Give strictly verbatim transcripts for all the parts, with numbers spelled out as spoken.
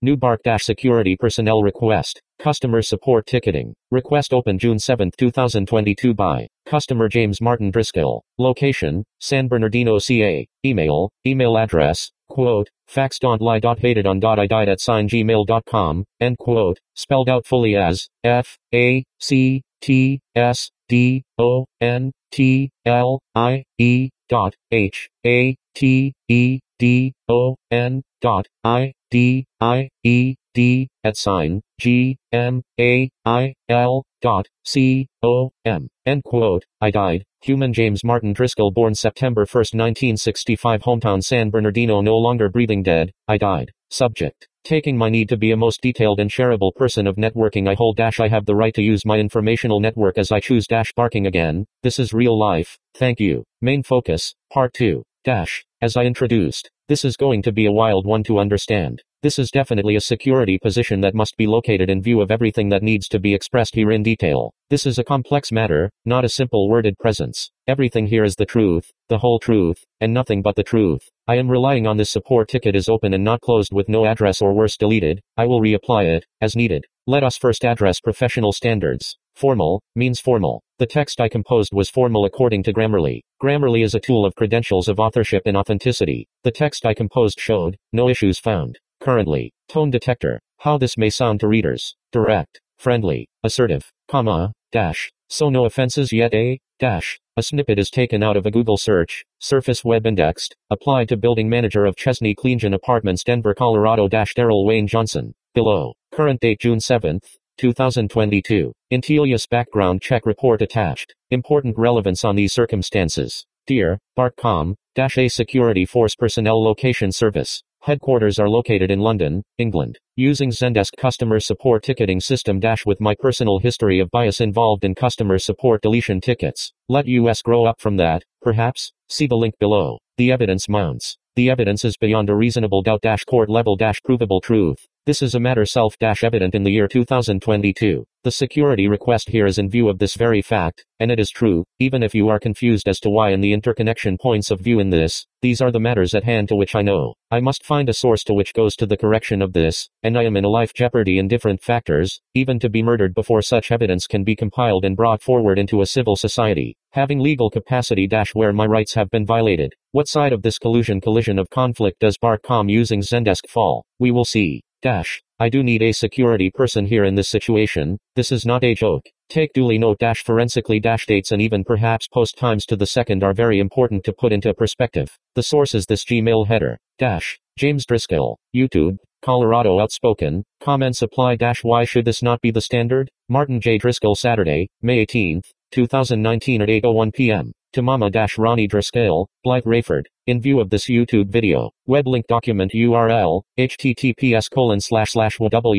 New Bark-Security Personnel Request. Customer Support Ticketing. Request open June seventh, two thousand twenty-two by Customer James Martin Driscoll. Location, San Bernardino, C A. Email, email address, quote, facts don't lie. Hated on. I died at sign gmail dot com, end quote, spelled out fully as F A C T S D O N T L I E dot H A T E D O N dot I D I E D at sign G M A I L dot C O M, end quote. I died. Human James Martin Driscoll, born September first, nineteen sixty-five, hometown San Bernardino, no longer breathing, dead. I died. Subject. Taking my need to be a most detailed and shareable person of networking I hold dash I have the right to use my informational network as I choose dash barking again. This is real life. Thank you. Main focus, part two. Dash. As I introduced, this is going to be a wild one to understand. This is definitely a security position that must be located in view of everything that needs to be expressed here in detail. This is a complex matter, not a simple worded presence. Everything here is the truth, the whole truth, and nothing but the truth. I am relying on this support ticket is open and not closed with no address or worse deleted. I will reapply it, as needed. Let us first address professional standards. Formal, means formal. The text I composed was formal according to Grammarly. Grammarly is a tool of credentials of authorship and authenticity. The text I composed showed, no issues found. Currently. Tone detector. How this may sound to readers. Direct, friendly, assertive, comma, dash. So no offenses yet, eh? Dash. A snippet is taken out of a Google search, Surface Web Indexed, applied to building manager of Chesney Cleangen Apartments, Denver, Colorado. Dash Daryl Wayne Johnson. Below. Current date June seventh, two thousand twenty-two. Intelius background check report attached. Important relevance on these circumstances. Dear, Bartcom, dash A security force personnel location service. Headquarters are located in London, England. Using Zendesk customer support ticketing system dash with my personal history of bias involved in customer support deletion tickets. Let us grow up from that, perhaps? See the link below. The evidence mounts. The evidence is beyond a reasonable doubt dash court level dash provable truth. This is a matter self dash evident in the year two thousand twenty-two. The security request here is in view of this very fact, and it is true, even if you are confused as to why and the interconnection points of view in this. These are the matters at hand to which I know. I must find a source to which goes to the correction of this, and I am in a life jeopardy in different factors, even to be murdered before such evidence can be compiled and brought forward into a civil society. Having legal capacity dash where my rights have been violated. What side of this collusion collision of conflict does Bartcom using Zendesk fall? We will see. Dash. I do need a security person here in this situation. This is not a joke. Take duly note dash forensically dash dates and even perhaps post times to the second are very important to put into perspective. The source is this Gmail header. Dash. James Driscoll. YouTube. Colorado outspoken. Comments apply dash why should this not be the standard? Martin J. Driscoll Saturday, May eighteenth, two thousand nineteen at eight oh one p m To Mama dash Ronnie Driscoll, Blythe Rayford. In view of this YouTube video, web link document U R L, https colon slash slash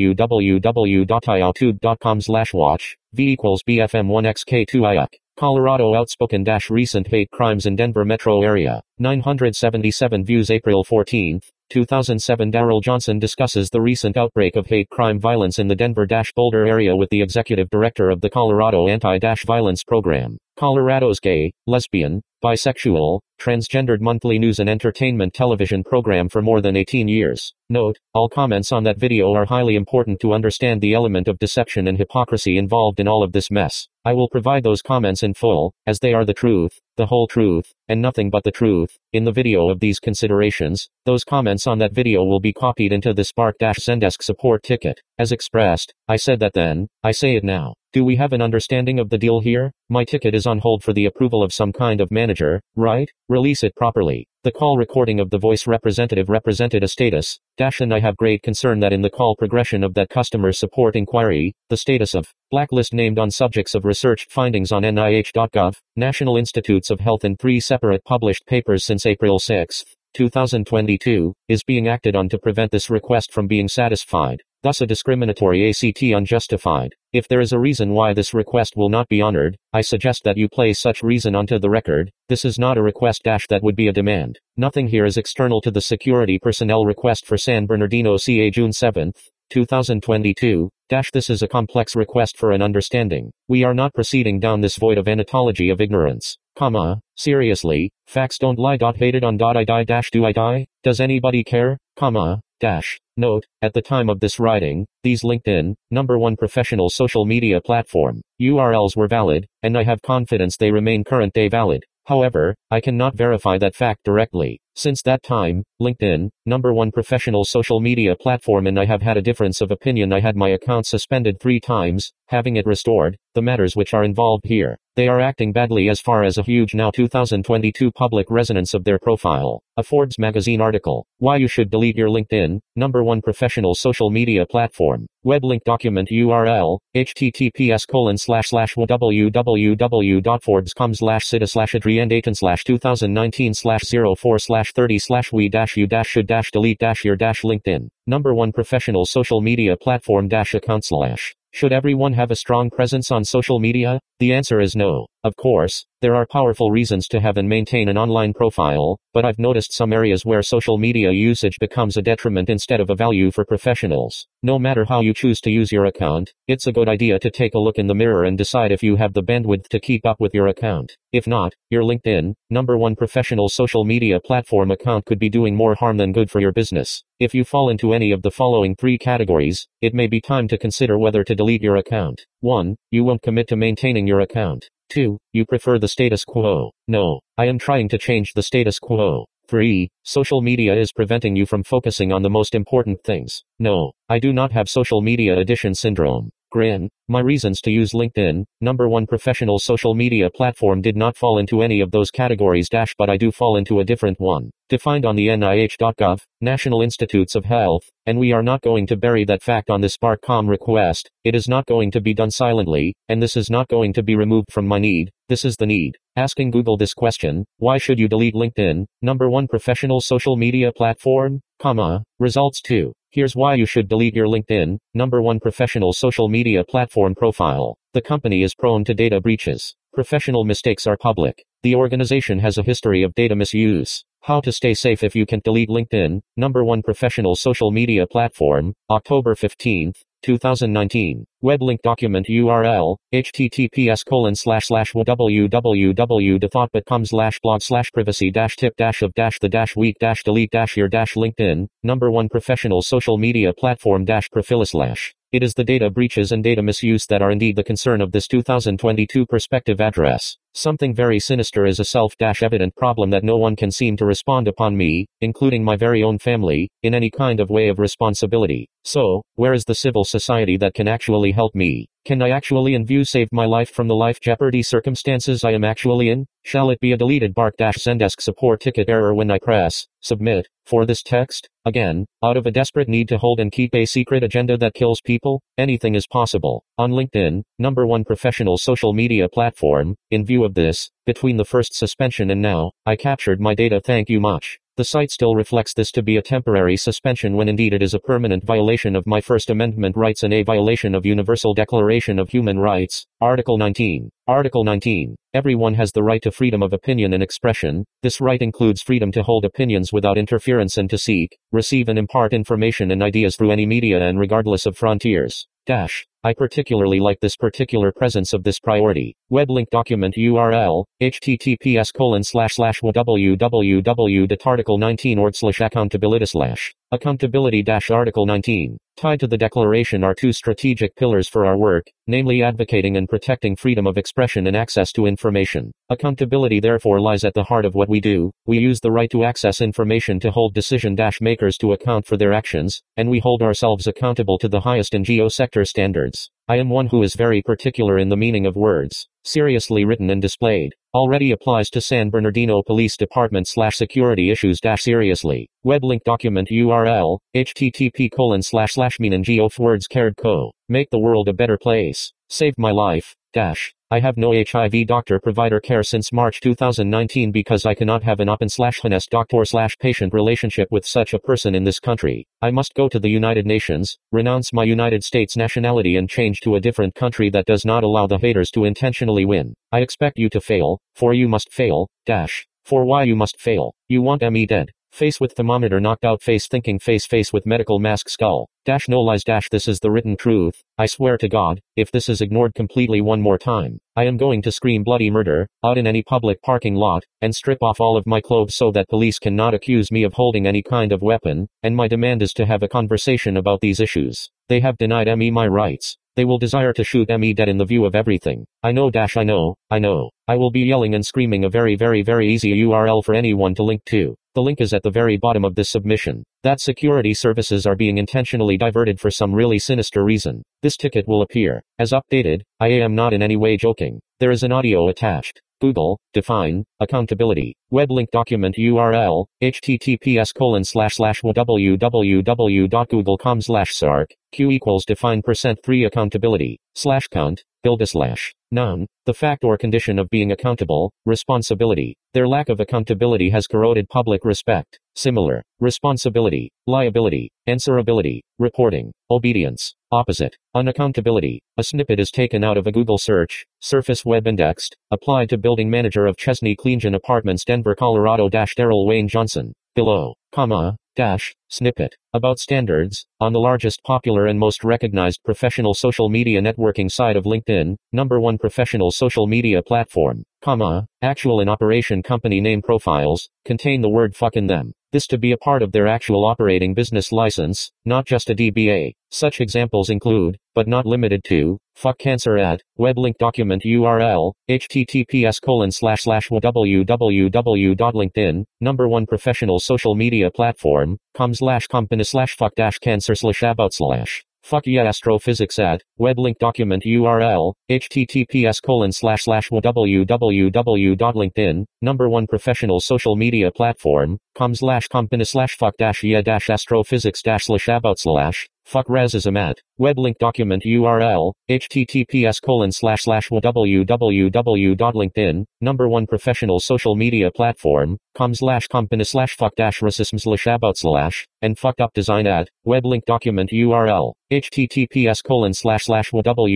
www dot iotube dot com slash watch, v equals bfm one x k two I U C. Colorado outspoken dash recent hate crimes in Denver metro area. nine hundred seventy-seven views April fourteenth, two thousand seven. Daryl Johnson discusses the recent outbreak of hate crime violence in the Denver-Boulder area with the executive director of the Colorado Anti-Violence Program. Colorado's gay, lesbian, bisexual, transgendered monthly news and entertainment television program for more than eighteen years. Note, all comments on that video are highly important to understand the element of deception and hypocrisy involved in all of this mess. I will provide those comments in full, as they are the truth, the whole truth, and nothing but the truth, in the video of these considerations. Those comments on that video will be copied into the Spark-Zendesk support ticket. As expressed, I said that then, I say it now. Do we have an understanding of the deal here? My ticket is on hold for the approval of some kind of manager, right? Release it properly. The call recording of the voice representative represented a status, dash and I have great concern that in the call progression of that customer support inquiry, the status of blacklist named on subjects of research findings on N I H dot gov, National Institutes of Health in three separate published papers since April sixth, two thousand twenty-two, is being acted on to prevent this request from being satisfied. Thus a discriminatory act unjustified. If there is a reason why this request will not be honored, I suggest that you place such reason onto the record. This is not a request dash that would be a demand. Nothing here is external to the security personnel request for San Bernardino C A June seventh, two thousand twenty-two, dash this is a complex request for an understanding. We are not proceeding down this void of anatology of ignorance. Comma, seriously, facts don't lie. Hated on. I die dash do I die? Does anybody care? Comma, dash. Note, at the time of this writing, these LinkedIn, number one professional social media platform, U R Ls were valid, and I have confidence they remain current day valid. However, I cannot verify that fact directly. Since that time, LinkedIn, number one professional social media platform, and I have had a difference of opinion. I had my account suspended three times, having it restored. The matters which are involved here, they are acting badly as far as a huge now two thousand twenty-two public resonance of their profile. A Forbes magazine article. Why you should delete your LinkedIn, number one professional social media platform. Web link document U R L, https colon slash slash www.forbes.com slash cita slash adriandaton slash 2019 slash 04 slash 30 slash we dash you dash should dash delete dash your dash LinkedIn, number one professional social media platform dash account slash. Should everyone have a strong presence on social media? The answer is no. Of course, there are powerful reasons to have and maintain an online profile, but I've noticed some areas where social media usage becomes a detriment instead of a value for professionals. No matter how you choose to use your account, it's a good idea to take a look in the mirror and decide if you have the bandwidth to keep up with your account. If not, your LinkedIn, number one professional social media platform account could be doing more harm than good for your business. If you fall into any of the following three categories, it may be time to consider whether to delete your account. one. You won't commit to maintaining your account. two. You prefer the status quo. No, I am trying to change the status quo. three. Social media is preventing you from focusing on the most important things. No, I do not have social media addiction syndrome. Grin. My reasons to use LinkedIn, number one professional social media platform, did not fall into any of those categories dash but I do fall into a different one. Defined on the N I H dot gov, National Institutes of Health, and we are not going to bury that fact on this Spark.com request. It is not going to be done silently, and this is not going to be removed from my need. This is the need. Asking Google this question, why should you delete LinkedIn, number one professional social media platform, comma, results two. Here's why you should delete your LinkedIn, number one professional social media platform profile. The company is prone to data breaches. Professional mistakes are public. The organization has a history of data misuse. How to stay safe if you can't delete LinkedIn, number one professional social media platform, October fifteenth, two thousand nineteen. Web link document U R L, https colon slash slash www.thoughtbot.com slash blog slash privacy dash tip dash of dash the dash week dash delete dash your dash LinkedIn, number one professional social media platform dash profile slash. It is the data breaches and data misuse that are indeed the concern of this two thousand twenty-two perspective address. Something very sinister is a self-evident problem that no one can seem to respond upon me, including my very own family, in any kind of way of responsibility. So, where is the civil society that can actually help me? Can I actually and view save my life from the life jeopardy circumstances I am actually in? Shall it be a deleted Bark-Zendesk support ticket error when I press submit for this text? Again, out of a desperate need to hold and keep a secret agenda that kills people? Anything is possible. On LinkedIn, number one professional social media platform, in view of this, between the first suspension and now, I captured my data. Thank you much. The site still reflects this to be a temporary suspension when indeed it is a permanent violation of my First Amendment rights and a violation of Universal Declaration of Human Rights, Article nineteen. Article nineteen. Everyone has the right to freedom of opinion and expression. This right includes freedom to hold opinions without interference and to seek, receive and impart information and ideas through any media and regardless of frontiers. Dash. I particularly like this particular presence of this priority. Web link document U R L, https colon slash slash www.article nineteen org slash accountability slash. Accountability dash Article nineteen. Tied to the declaration are two strategic pillars for our work, namely advocating and protecting freedom of expression and access to information. Accountability therefore lies at the heart of what we do. We use the right to access information to hold decision-makers to account for their actions, and we hold ourselves accountable to the highest N G O sector standards. I am one who is very particular in the meaning of words. Seriously written and displayed. Already applies to San Bernardino Police Department slash security issues dash seriously. Web link document U R L, http colon slash slash mean and geof words cared co. Make the world a better place. Save my life, dash. I have no H I V doctor provider care since March two thousand nineteen because I cannot have an open slash honest doctor slash patient relationship with such a person in this country. I must go to the United Nations, renounce my United States nationality and change to a different country that does not allow the haters to intentionally win. I expect you to fail, for you must fail, dash. For why you must fail. You want me dead. Face with thermometer knocked out face thinking face face with medical mask skull. Dash no lies dash this is the written truth. I swear to God, if this is ignored completely one more time, I am going to scream bloody murder, out in any public parking lot, and strip off all of my clothes so that police cannot accuse me of holding any kind of weapon, and my demand is to have a conversation about these issues. They have denied me my rights. They will desire to shoot me dead in the view of everything. I know dash I know, I know. I will be yelling and screaming a very very very easy U R L for anyone to link to. The link is at the very bottom of this submission. That security services are being intentionally diverted for some really sinister reason. This ticket will appear as updated. I am not in any way joking. There is an audio attached. Google, define, accountability, web link document U R L, https colon slash slash www.google.com slash sarc, q equals define percent three accountability, slash count, build a slash, noun, the fact or condition of being accountable, responsibility. Their lack of accountability has corroded public respect. Similar, responsibility, liability, answerability, reporting, obedience, opposite, unaccountability. A snippet is taken out of a Google search, Surface Web Indexed, applied to building manager of Chesney Cleangen Apartments, Denver, Colorado, dash Daryl Wayne Johnson. Below, comma, dash, snippet, about standards, on the largest popular and most recognized professional social media networking site of LinkedIn, number one professional social media platform, comma, actual in operation company name profiles, contain the word fuck in them. This to be a part of their actual operating business license, not just a D B A. Such examples include, but not limited to, fuck cancer at, web link document U R L, https colon slash slash www.linkedin, number one professional social media platform, com slash company slash fuck dash cancer slash about slash. Fuck yeah astrophysics at, web link document U R L, https colon slash slash www.linkedin, number one professional social media platform, com slash company slash fuck dash yeah dash astrophysics dash slash about slash. Fuck racism at, web link document U R L, https colon slash slash www.linkedin, number one professional social media platform, com slash company slash fuck dash racism slash about slash, and fucked up design at, web link document U R L, https colon slash slash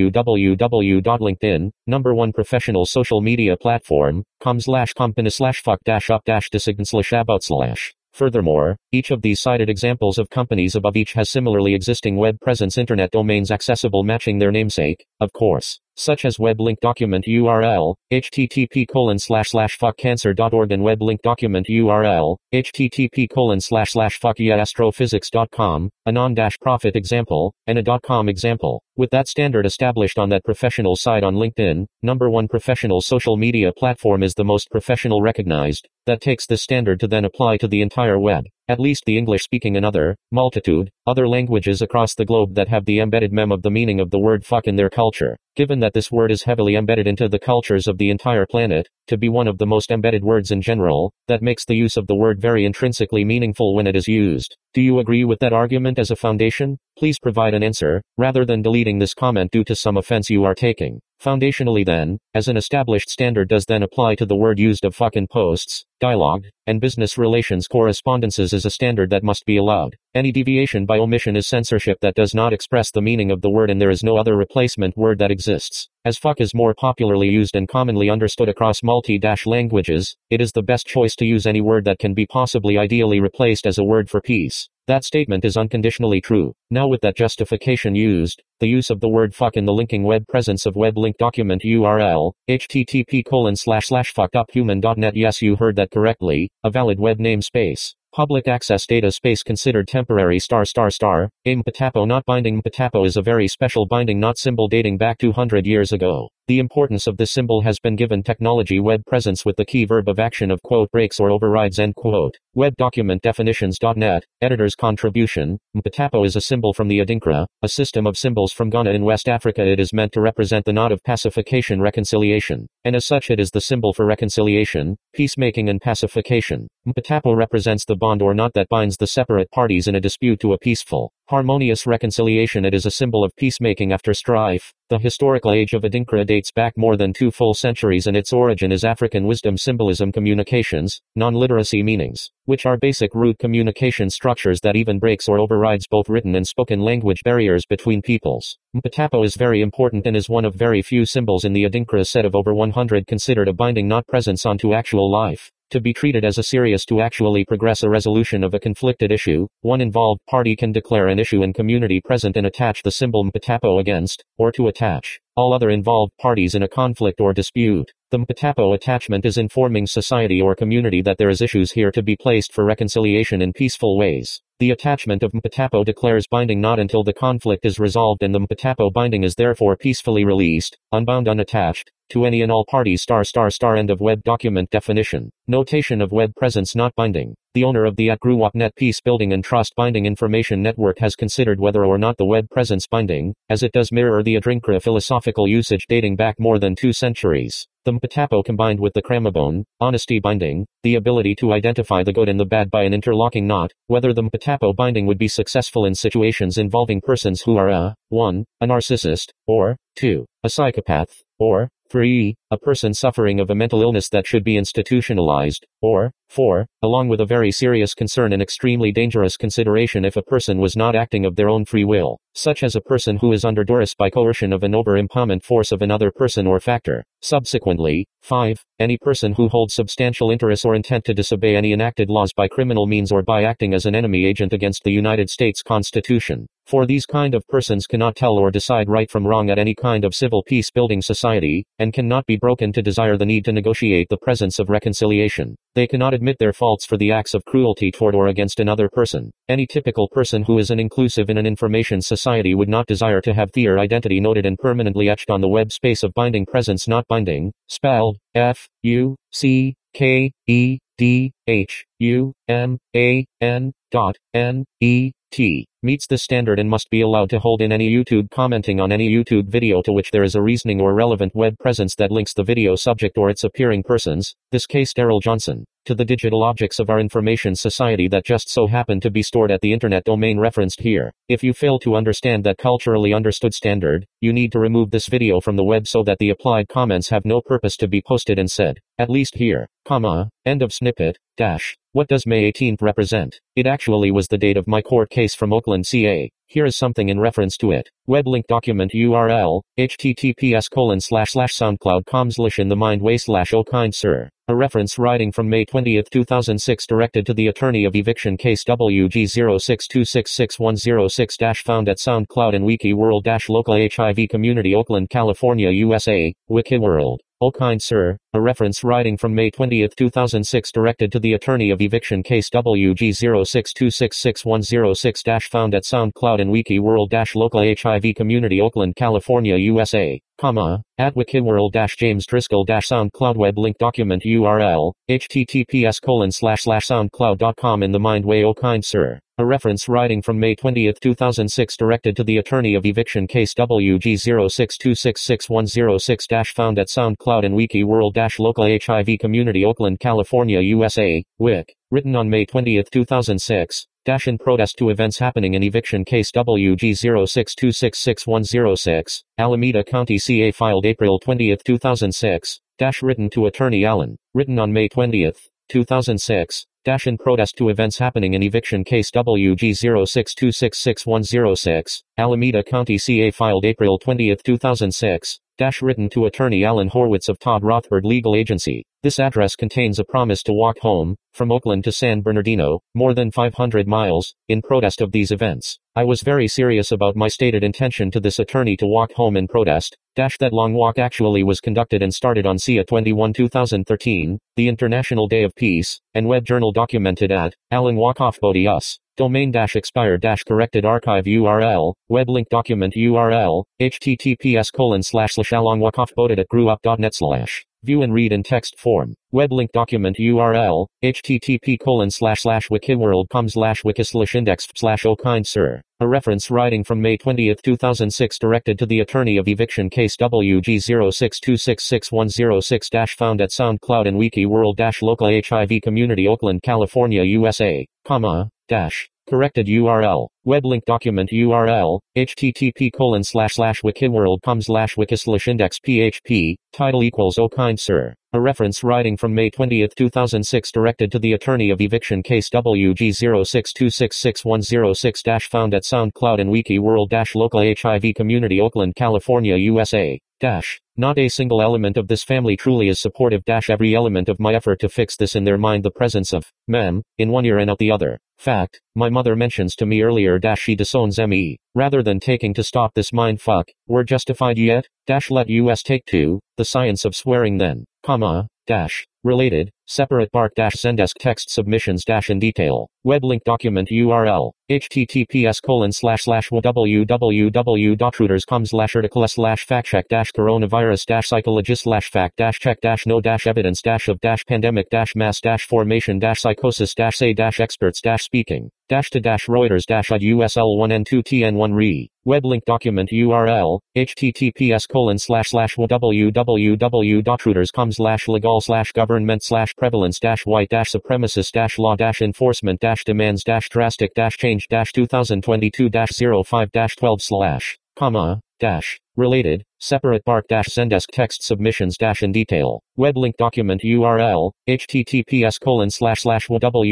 www.linkedin, number one professional social media platform, com slash company slash fuck dash up dash design slash about slash. Furthermore, each of these cited examples of companies above each has similarly existing web presence internet domains accessible matching their namesake, of course, such as web link document U R L, http colon slash slash fuckcancer.org and web link document U R L, http colon slash slash fuck yeah astrophysics dot com, a non-profit example, and a .com example. With that standard established on that professional site on LinkedIn, number one professional social media platform is the most professional recognized, that takes this standard to then apply to the entire web. At least the English-speaking and other, multitude, other languages across the globe that have the embedded mem of the meaning of the word fuck in their culture. Given that this word is heavily embedded into the cultures of the entire planet, to be one of the most embedded words in general, that makes the use of the word very intrinsically meaningful when it is used. Do you agree with that argument as a foundation? Please provide an answer, rather than deleting this comment due to some offense you are taking. Foundationally then, as an established standard does then apply to the word used of fuck in posts, dialogue, and business relations correspondences is a standard that must be allowed. Any deviation by omission is censorship that does not express the meaning of the word and there is no other replacement word that exists. As fuck is more popularly used and commonly understood across multi-languages, it is the best choice to use any word that can be possibly ideally replaced as a word for peace. That statement is unconditionally true. Now with that justification used, the use of the word fuck in the linking web presence of web link document U R L, http colon slash slash fuckeduphuman.net. Yes, you heard that correctly, a valid web namespace. Public access data space considered temporary star star star, a mpatapo not binding. Mpatapo is a very special binding not symbol dating back two hundred years ago. The importance of this symbol has been given technology web presence with the key verb of action of quote breaks or overrides end quote. Web document definitions dot net, editor's contribution. Mpatapo is a symbol from the Adinkra, a system of symbols from Ghana in West Africa. It is meant to represent the knot of pacification reconciliation, and as such it is the symbol for reconciliation, peacemaking and pacification. Mpatapo represents the bond or knot that binds the separate parties in a dispute to a peaceful, harmonious reconciliation. It is a symbol of peacemaking after strife. The historical age of Adinkra dates back more than two full centuries and its origin is African wisdom symbolism communications, non-literacy meanings, which are basic root communication structures that even breaks or overrides both written and spoken language barriers between peoples. Mpatapo is very important and is one of very few symbols in the Adinkra set of over one hundred considered a binding knot presence onto actual life. To be treated as a serious to actually progress a resolution of a conflicted issue, one involved party can declare an issue in community present and attach the symbol Mpatapo against, or to attach, all other involved parties in a conflict or dispute. The Mpatapo attachment is informing society or community that there is issues here to be placed for reconciliation in peaceful ways. The attachment of Mpatapo declares binding not until the conflict is resolved, and the Mpatapo binding is therefore peacefully released, unbound, unattached, to any and all parties. Star star star End of web document definition. Notation of web presence not binding. The owner of the at GruWapNet Peace Building and Trust Binding Information Network has considered whether or not the web presence binding, as it does mirror the Adinkra philosophical usage dating back more than two centuries. The Mpatapo combined with the Kramabone, honesty binding, the ability to identify the good and the bad by an interlocking knot, whether the Mpatapo binding would be successful in situations involving persons who are a, one, a narcissist, or, two, a psychopath, or, three, a person suffering of a mental illness that should be institutionalized, or, four, along with a very serious concern and extremely dangerous consideration if a person was not acting of their own free will, such as a person who is under duress by coercion of an over-empowerment force of another person or factor. Subsequently, five, any person who holds substantial interest or intent to disobey any enacted laws by criminal means or by acting as an enemy agent against the United States Constitution. For these kind of persons cannot tell or decide right from wrong at any kind of civil peace-building society, and cannot be broken to desire the need to negotiate the presence of reconciliation. They cannot admit their faults for the acts of cruelty toward or against another person. Any typical person who is an inclusive in an information society would not desire to have their identity noted and permanently etched on the web space of binding presence not binding, spelled F U C K E D H U M A N dot N E T. Meets this standard and must be allowed to hold in any YouTube commenting on any YouTube video to which there is a reasoning or relevant web presence that links the video subject or its appearing persons, this case Daryl Johnson, to the digital objects of our information society that just so happen to be stored at the internet domain referenced here. If you fail to understand that culturally understood standard, you need to remove this video from the web so that the applied comments have no purpose to be posted and said, at least here, comma, end of snippet, dash. What does May eighteenth represent? It actually was the date of my court case from Oakland, C A. Here is something in reference to it. Web link document U R L, https colon slash slash soundcloud.com slash in the mind way slash oh kind sir. A reference writing from May twentieth two thousand six directed to the attorney of eviction case W G zero six two six six one zero six found at SoundCloud and WikiWorld local H I V community Oakland, California, U S A, WikiWorld. Oh kind sir, a reference writing from May twentieth two thousand six directed to the attorney of eviction case W G zero six two six six one zero six found at SoundCloud and WikiWorld local H I V community Oakland, California, U S A, comma, at WikiWorld James Driscoll SoundCloud web link document U R L, https colon slash slash soundcloud.com in the mind way oh kind sir. A reference writing from May twentieth two thousand six directed to the attorney of eviction case W G zero six two six six one zero six found at SoundCloud and WikiWorld local H I V community Oakland, California, U S A, Wic. Written on May twentieth two thousand six. Dash in protest to events happening in eviction case W G zero six two six six one zero six, Alameda County, C A. Filed April twentieth two thousand six. Dash written to Attorney Allen. Written on May twentieth two thousand six. Dash in protest to events happening in eviction case W G zero six two six six one zero six, Alameda County, C A. Filed April twentieth two thousand six. Dash written to Attorney Alan Horwitz of Todd Rothbard Legal Agency. This address contains a promise to walk home, from Oakland to San Bernardino, more than five hundred miles, in protest of these events. I was very serious about my stated intention to this attorney to walk home in protest. Dash that long walk actually was conducted and started on C A twenty-first two thousand thirteen, the International Day of Peace, and web journal documented at, Alan Walkoff Bodie Us. Domain dash expired dash corrected archive U R L, web link document U R L, https colon slash slash alongwalkoffboded at gruup.net slash. View and read in text form. Web link document U R L, http colon slash slash wikiworld.com slash wiki slash index slash oh kind sir. A reference writing from May twentieth two thousand six directed to the attorney of eviction case W G zero six two six six one zero six found at SoundCloud and WikiWorld local H I V community Oakland, California, U S A, comma, dash. Corrected U R L. Web link document U R L, http colon slash slash wikiworld.com slash wiki slash index php, title equals oh kind sir. A reference writing from May twentieth two thousand six directed to the attorney of eviction case W G zero six two six six one zero six found at SoundCloud and WikiWorld local H I V community Oakland, California, U S A, Dash. Not a single element of this family truly is supportive. Dash. Every element of my effort to fix this in their mind the presence of mem in one ear and out the other. Fact. My mother mentions to me earlier dash she disowns me. Rather than taking to stop this mind fuck. Were justified yet? Dash. Let us take to the science of swearing then. Comma. Dash. Related. Separate bark dash Zendesk text submissions dash in detail. Web link document U R L. https colon slash slash www.reuters.com slash article slash fact check dash coronavirus dash psychologist slash fact dash check dash no dash evidence dash of dash pandemic dash mass dash formation dash psychosis dash say dash experts dash speaking dash to dash Reuters dash I U S L one N two T N one re. Web link document U R L. https colon slash slash www.reuters.com slash legal slash government slash prevalence dash white dash supremacist dash law dash enforcement dash demands dash drastic dash change dash twenty twenty-two dash zero five dash twelve slash comma dash related separate bark dash Zendesk text submissions dash in detail. Web link document U R L. https colon slash slash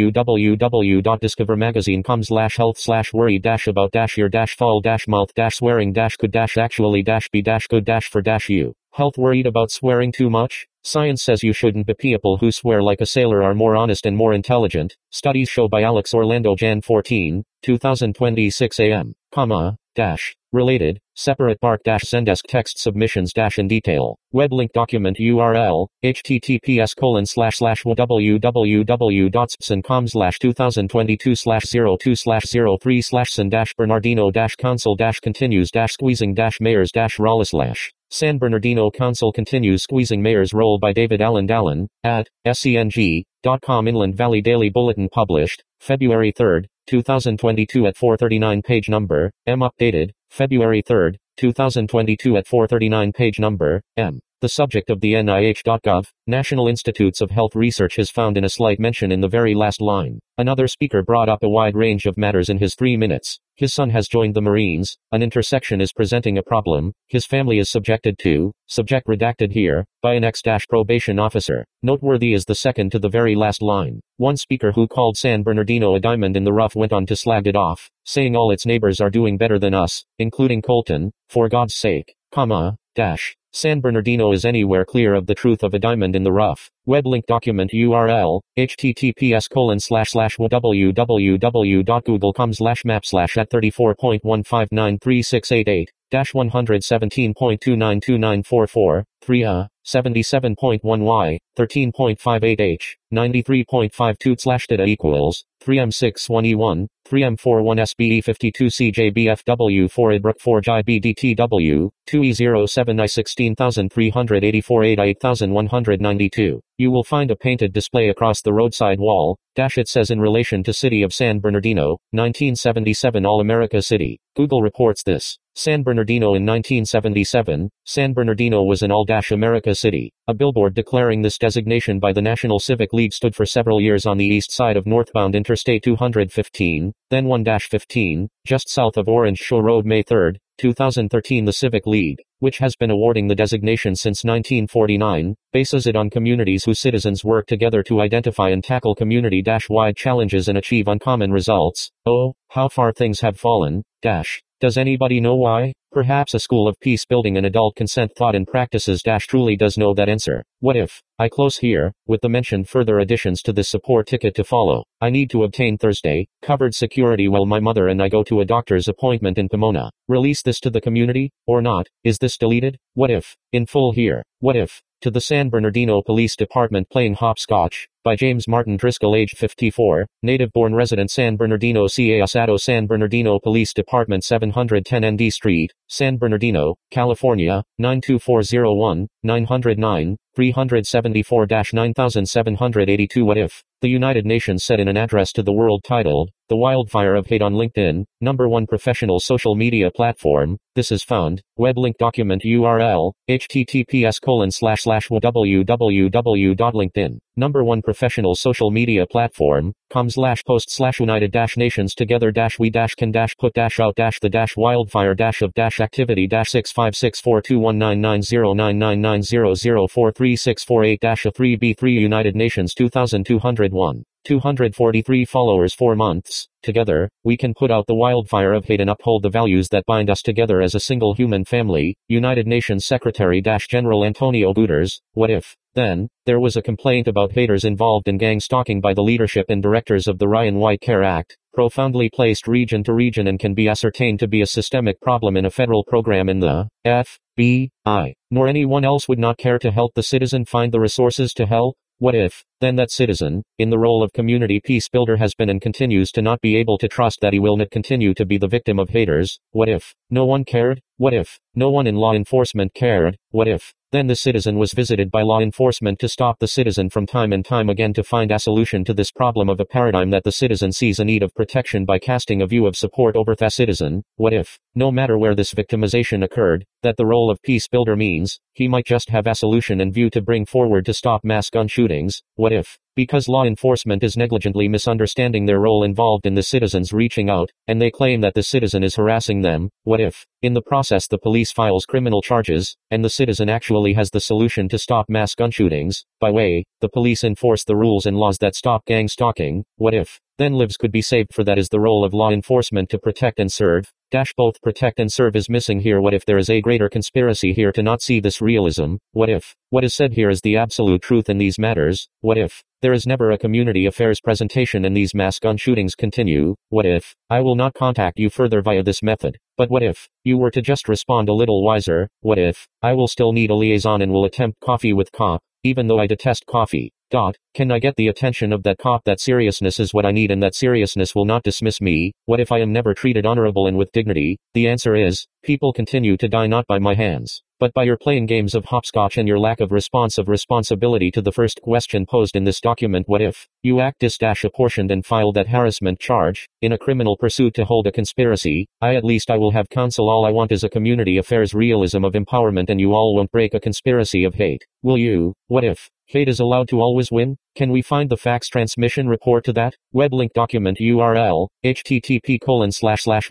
www.discovermagazine.com slash health slash worry dash about dash your dash fall dash mouth dash swearing dash could dash actually dash be dash good dash for dash you. Health worried about swearing too much? Science says you shouldn't, but people who swear like a sailor are more honest and more intelligent. Studies show by Alex Orlando January fourteenth, twenty twenty-six a m. Comma, dash, related, separate bark dash Zendesk text submissions dash in detail. Web link document U R L, https colon slash slash www.spson.com slash twenty twenty-two slash zero two slash zero three slash San dash Bernardino dash council dash continues dash squeezing dash mayors dash Raleigh slash. San Bernardino Council continues squeezing mayor's role by David Allen Dallin, at S C N G dot com Inland Valley Daily Bulletin published, February third, twenty twenty-two at four thirty-nine page number, M updated, February third, twenty twenty-two at four thirty-nine page number, M. The subject of the N I H dot gov, National Institutes of Health research is found in a slight mention in the very last line. Another speaker brought up a wide range of matters in his three minutes. His son has joined the Marines, an intersection is presenting a problem, his family is subjected to, subject redacted here, by an ex-probation officer. Noteworthy is the second to the very last line. One speaker who called San Bernardino a diamond in the rough went on to slag it off, saying all its neighbors are doing better than us, including Colton, for God's sake, comma, dash. San Bernardino is anywhere clear of the truth of a diamond in the rough. Web link document U R L, https colon slash slash www.google.com slash map slash at thirty-four point one five nine three six eight eight, dash one seventeen point two nine two nine four four, three A, seventy-seven point one Y, thirteen point five eight H, ninety-three point five two slash data equals, three M six one E one, three M forty-one S B E fifty-two C J B F W four Idbrook four J I B D T W, two E zero seven I sixteen three eighty-four eight I eight one ninety-two. You will find a painted display across the roadside wall, dash it says in relation to city of San Bernardino, nineteen seventy-seven All-America City. Google reports this. San Bernardino in nineteen seventy-seven, San Bernardino was an all-America city. A billboard declaring this designation by the National Civic League stood for several years on the east side of northbound Interstate two fifteen, then one fifteen, just south of Orange Show Road. May third, twenty thirteen. The Civic League, which has been awarding the designation since nineteen forty-nine, bases it on communities whose citizens work together to identify and tackle community-wide challenges and achieve uncommon results. Oh, how far things have fallen, dash. Does anybody know why? Perhaps a school of peace building and adult consent thought and practices dash truly does know that answer. What if? I close here, with the mentioned further additions to this support ticket to follow. I need to obtain Thursday, covered security while my mother and I go to a doctor's appointment in Pomona. Release this to the community, or not? Is this deleted? What if? In full here. What if? To the San Bernardino Police Department playing hopscotch, by James Martin Driscoll age fifty-four, native-born resident San Bernardino C A Asado San Bernardino Police Department seven ten N D Street, San Bernardino, California, nine two four zero one, nine oh nine, three seventy-four to nine seven eighty-two. What if? The United Nations said in an address to the world titled, The Wildfire of Hate on LinkedIn, number one professional social media platform. This is found. Web link document U R L, https colon slash slash www.linkedin, number one professional social media platform, com slash post slash united dash nations together dash we dash can dash put dash out dash the dash wildfire dash of dash activity dash six five six four two one nine nine zero nine nine nine zero zero four three six four eight dash a three B three United Nations two thousand two hundred one. two hundred forty-three followers four months. Together, we can put out the wildfire of hate and uphold the values that bind us together as a single human family. United Nations Secretary-General Antonio Guterres. What if, then, there was a complaint about haters involved in gang stalking by the leadership and directors of the Ryan White Care Act, profoundly placed region to region and can be ascertained to be a systemic problem in a federal program in the F B I, nor anyone else would not care to help the citizen find the resources to help? What if, then that citizen, in the role of community peace builder has been and continues to not be able to trust that he will not continue to be the victim of haters? What if, no one cared? What if, no one in law enforcement cared? What if, then the citizen was visited by law enforcement to stop the citizen from time and time again to find a solution to this problem of a paradigm that the citizen sees a need of protection by casting a view of support over the citizen? What if, no matter where this victimization occurred, that the role of peace builder means, he might just have a solution in view to bring forward to stop mass gun shootings? What if, because law enforcement is negligently misunderstanding their role involved in the citizens reaching out, and they claim that the citizen is harassing them? What if, in the process the police files criminal charges, and the citizen actually has the solution to stop mass gun shootings? By way, the police enforce the rules and laws that stop gang stalking? What if, then lives could be saved, for that is the role of law enforcement, to protect and serve. Dash both protect and serve is missing here. What if there is a greater conspiracy here to not see this realism? What if, what is said here is the absolute truth in these matters? What if, there is never a community affairs presentation and these mass gun shootings continue? What if, I will not contact you further via this method, but what if, you were to just respond a little wiser? What if, I will still need a liaison and will attempt coffee with cop, even though I detest coffee. Dot, can I get the attention of that cop? That seriousness is what I need, and that seriousness will not dismiss me. What if I am never treated honorable and with dignity? The answer is, people continue to die not by my hands, but by your playing games of hopscotch and your lack of response of responsibility to the first question posed in this document. What if, you act dis-apportioned and filed that harassment charge, in a criminal pursuit to hold a conspiracy? I at least I will have counsel. All I want is a community affairs realism of empowerment, and you all won't break a conspiracy of hate, will you? What if, hate is allowed to always win? Can we find the fax transmission report to that? Web link document U R L, http colon slash slash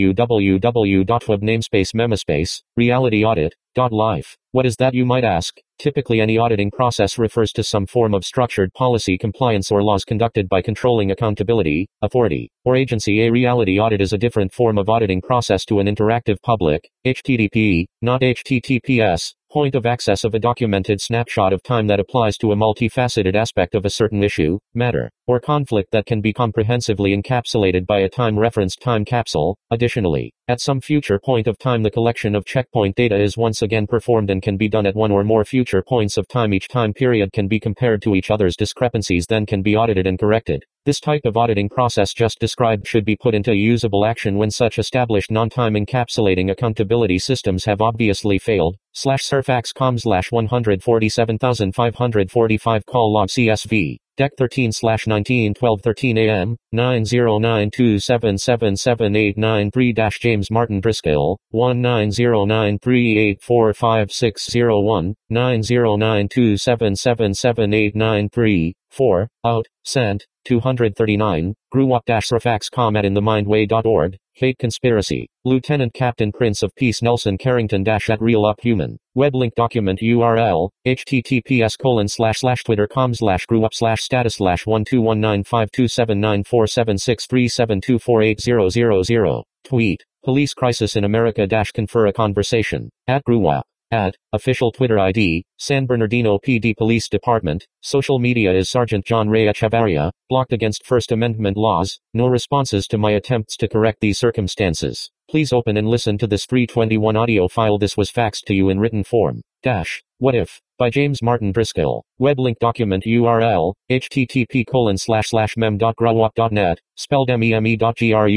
www dot web namespace memospace, reality audit, dot life. What is that, you might ask? Typically any auditing process refers to some form of structured policy compliance or laws conducted by controlling accountability, authority, or agency. A reality audit is a different form of auditing process to an interactive public, H T T P, not H T T P S, point of access of a documented snapshot of time that applies to a multifaceted aspect of a certain issue, matter, or conflict that can be comprehensively encapsulated by a time-referenced time capsule. Additionally, at some future point of time the collection of checkpoint data is once again performed and can be done at one or more future points of time. Each time period can be compared to each other's discrepancies, then can be audited and corrected. This type of auditing process just described should be put into usable action when such established non-time encapsulating accountability systems have obviously failed. Slash surfax.com slash one forty-seven five forty-five call log C S V. Deck thirteen slash nineteen twelve thirteen A M, nine zero nine two seven seven seven eight nine three dash James Martin Driscoll, one nine zero nine three eight four five six zero one, nine zero nine two seven seven seven eight nine three, four, out, sent, two thirty-nine, gruwap-surfax.com at inthemindway dot org, hate conspiracy, Lieutenant Captain Prince of Peace Nelson Carrington dash at Real Up Human, web link document U R L, https colon slash slash twitter.com slash gruwap slash status slash one two one nine five two seven nine four seven six three seven two four eight zero zero zero, tweet, police crisis in America dash confer a conversation, at gruwap. At, official Twitter I D, San Bernardino P D Police Department, social media is Sergeant John Ray Echevarria, blocked against First Amendment laws, no responses to my attempts to correct these circumstances. Please open and listen to this three twenty-one audio file. This was faxed to you in written form. Dash, what if, by James Martin Driscoll, web link document U R L, http colon slash slash mem dot gruwap dot net, spelled meme dot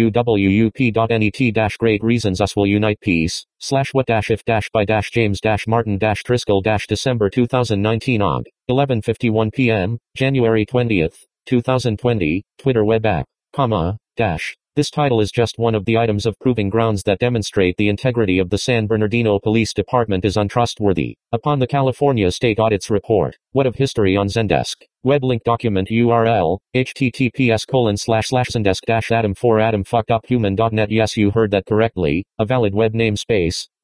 gruwup dot net dash great reasons us will unite peace, slash what dash if dash by dash James dash Martin dash Driscoll dash December two thousand nineteen Og, eleven fifty-one p m, January twentieth, two thousand twenty, Twitter web app, comma, dash. This title is just one of the items of proving grounds that demonstrate the integrity of the San Bernardino Police Department is untrustworthy. Upon the California State Audit's report, what of history on Zendesk? Web link document U R L, https colon slash slash zendesk dash adam for adam fucked up human dot net. Yes, you heard that correctly. A valid web namespace,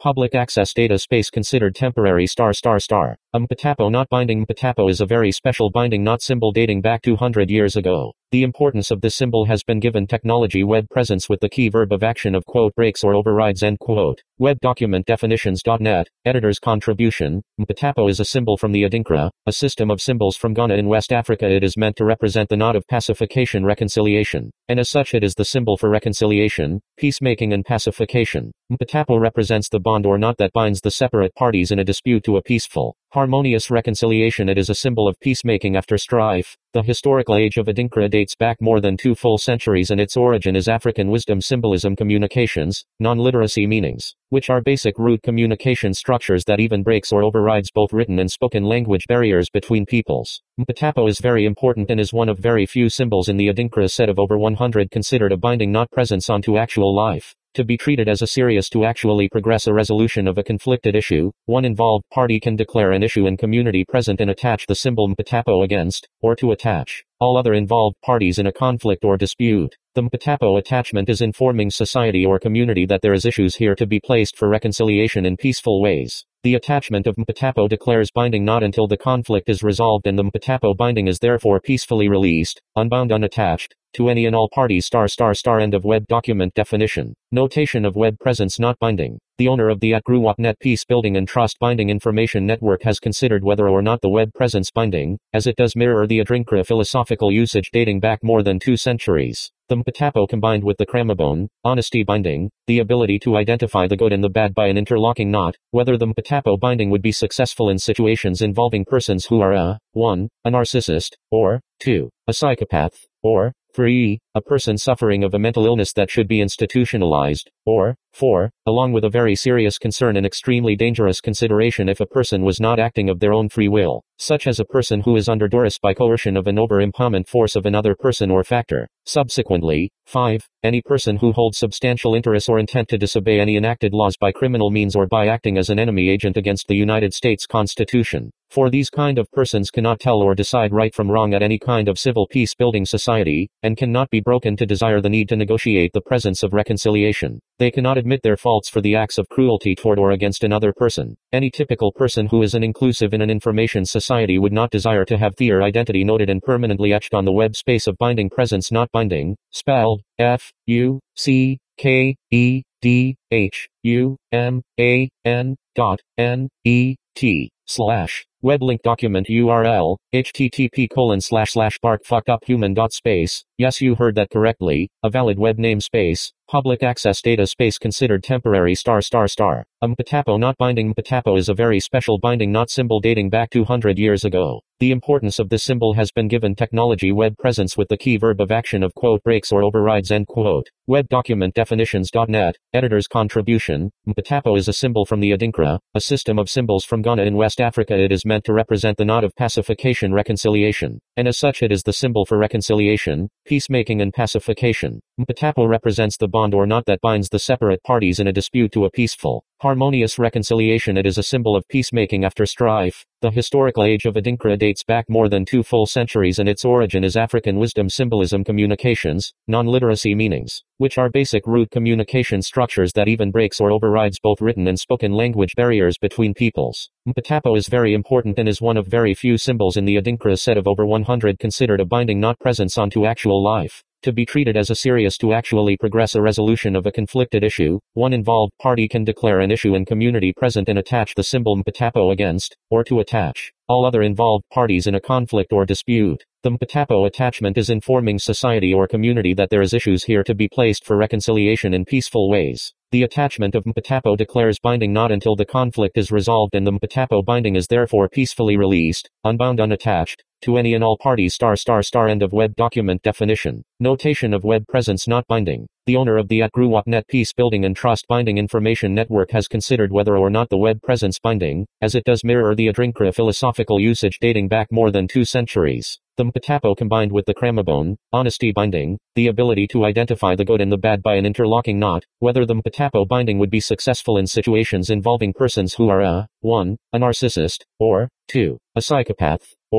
Public access data space considered temporary star star star. Mpatapo not binding. Mpatapo is a very special binding not symbol dating back two hundred years ago. The importance of this symbol has been given technology web presence with the key verb of action of quote breaks or overrides end quote. Web document definitions dot net, editor's contribution. Mpatapo is a symbol from the Adinkra, a system of symbols from Ghana in West Africa. It is meant to represent the knot of pacification reconciliation, and as such it is the symbol for reconciliation, peacemaking and pacification. Mpatapo represents the bond or knot that binds the separate parties in a dispute to a peaceful, harmonious reconciliation. It is a symbol of peacemaking after strife. The historical age of Adinkra dates back more than two full centuries and its origin is African wisdom symbolism communications, non-literacy meanings, which are basic root communication structures that even breaks or overrides both written and spoken language barriers between peoples. Mpatapo is very important and is one of very few symbols in the Adinkra set of over one hundred considered a binding not presence onto actual life. To be treated as a serious to actually progress a resolution of a conflicted issue, one involved party can declare an issue in community present and attach the symbol Mpatapo against, or to attach, all other involved parties in a conflict or dispute. The Mpatapo attachment is informing society or community that there is issues here to be placed for reconciliation in peaceful ways. The attachment of Mpatapo declares binding not until the conflict is resolved and the Mpatapo binding is therefore peacefully released, unbound unattached, to any and all parties star star star end of web document definition. Notation of web presence not binding. The owner of the at GruWatNet Peace Building and Trust Binding Information Network has considered whether or not the web presence binding, as it does mirror the Adinkra philosophical usage dating back more than two centuries. The Mpatapo combined with the Kramabone, honesty binding, the ability to identify the good and the bad by an interlocking knot, whether the Mpatapo binding would be successful in situations involving persons who are a, one, a narcissist, or, two, a psychopath, or, three, a person suffering of a mental illness that should be institutionalized, or, four, along with a very serious concern and extremely dangerous consideration if a person was not acting of their own free will, such as a person who is under duress by coercion of an over-empowerment force of another person or factor. Subsequently, five, any person who holds substantial interest or intent to disobey any enacted laws by criminal means or by acting as an enemy agent against the United States Constitution. For these kind of persons cannot tell or decide right from wrong at any kind of civil peace-building society, and cannot be broken to desire the need to negotiate the presence of reconciliation. They cannot admit their faults for the acts of cruelty toward or against another person. Any typical person who is an inclusive in an information society would not desire to have their identity noted and permanently etched on the web space of binding presence not binding, spelled, F, U, C, K, E, D, H, U, M, A, N, dot, N, E, T, slash. Web link document U R L, http colon slash slash bark fucked up human dot space. Yes, you heard that correctly. A valid web namespace. Public access data space considered temporary star star star. Mpatapo not binding. Mpatapo is a very special binding not symbol dating back two hundred years ago. The importance of this symbol has been given technology web presence with the key verb of action of quote breaks or overrides end quote. Web document definitions dot net, editor's contribution. Mpatapo is a symbol from the Adinkra, a system of symbols from Ghana in West Africa. It is meant to represent the knot of pacification reconciliation, and as such it is the symbol for reconciliation, peacemaking and pacification. Mpatapo represents the bond or knot that binds the separate parties in a dispute to a peaceful, harmonious reconciliation. It is a symbol of peacemaking after strife. The historical age of Adinkra dates back more than two full centuries and its origin is African wisdom symbolism communications, non-literacy meanings, which are basic root communication structures that even breaks or overrides both written and spoken language barriers between peoples. Mpatapo is very important and is one of very few symbols in the Adinkra set of over one hundred considered a binding not presence onto actual life. To be treated as a serious to actually progress a resolution of a conflicted issue, one involved party can declare an issue in community present and attach the symbol Mpatapo against, or to attach, all other involved parties in a conflict or dispute. The Mpatapo attachment is informing society or community that there is issues here to be placed for reconciliation in peaceful ways. The attachment of Mpatapo declares binding not until the conflict is resolved and the Mpatapo binding is therefore peacefully released, unbound unattached, to any and all parties star star star end of web document definition. Notation of web presence not binding. The owner of the at GruWatNet Peace Building and Trust Binding Information Network has considered whether or not the web presence binding, as it does mirror the Adinkra philosophical usage dating back more than two centuries. The Mpatapo combined with the Kramabone, honesty binding, the ability to identify the good and the bad by an interlocking knot, whether the Mpatapo binding would be successful in situations involving persons who are a, one, a narcissist, or, two, a psychopath, or,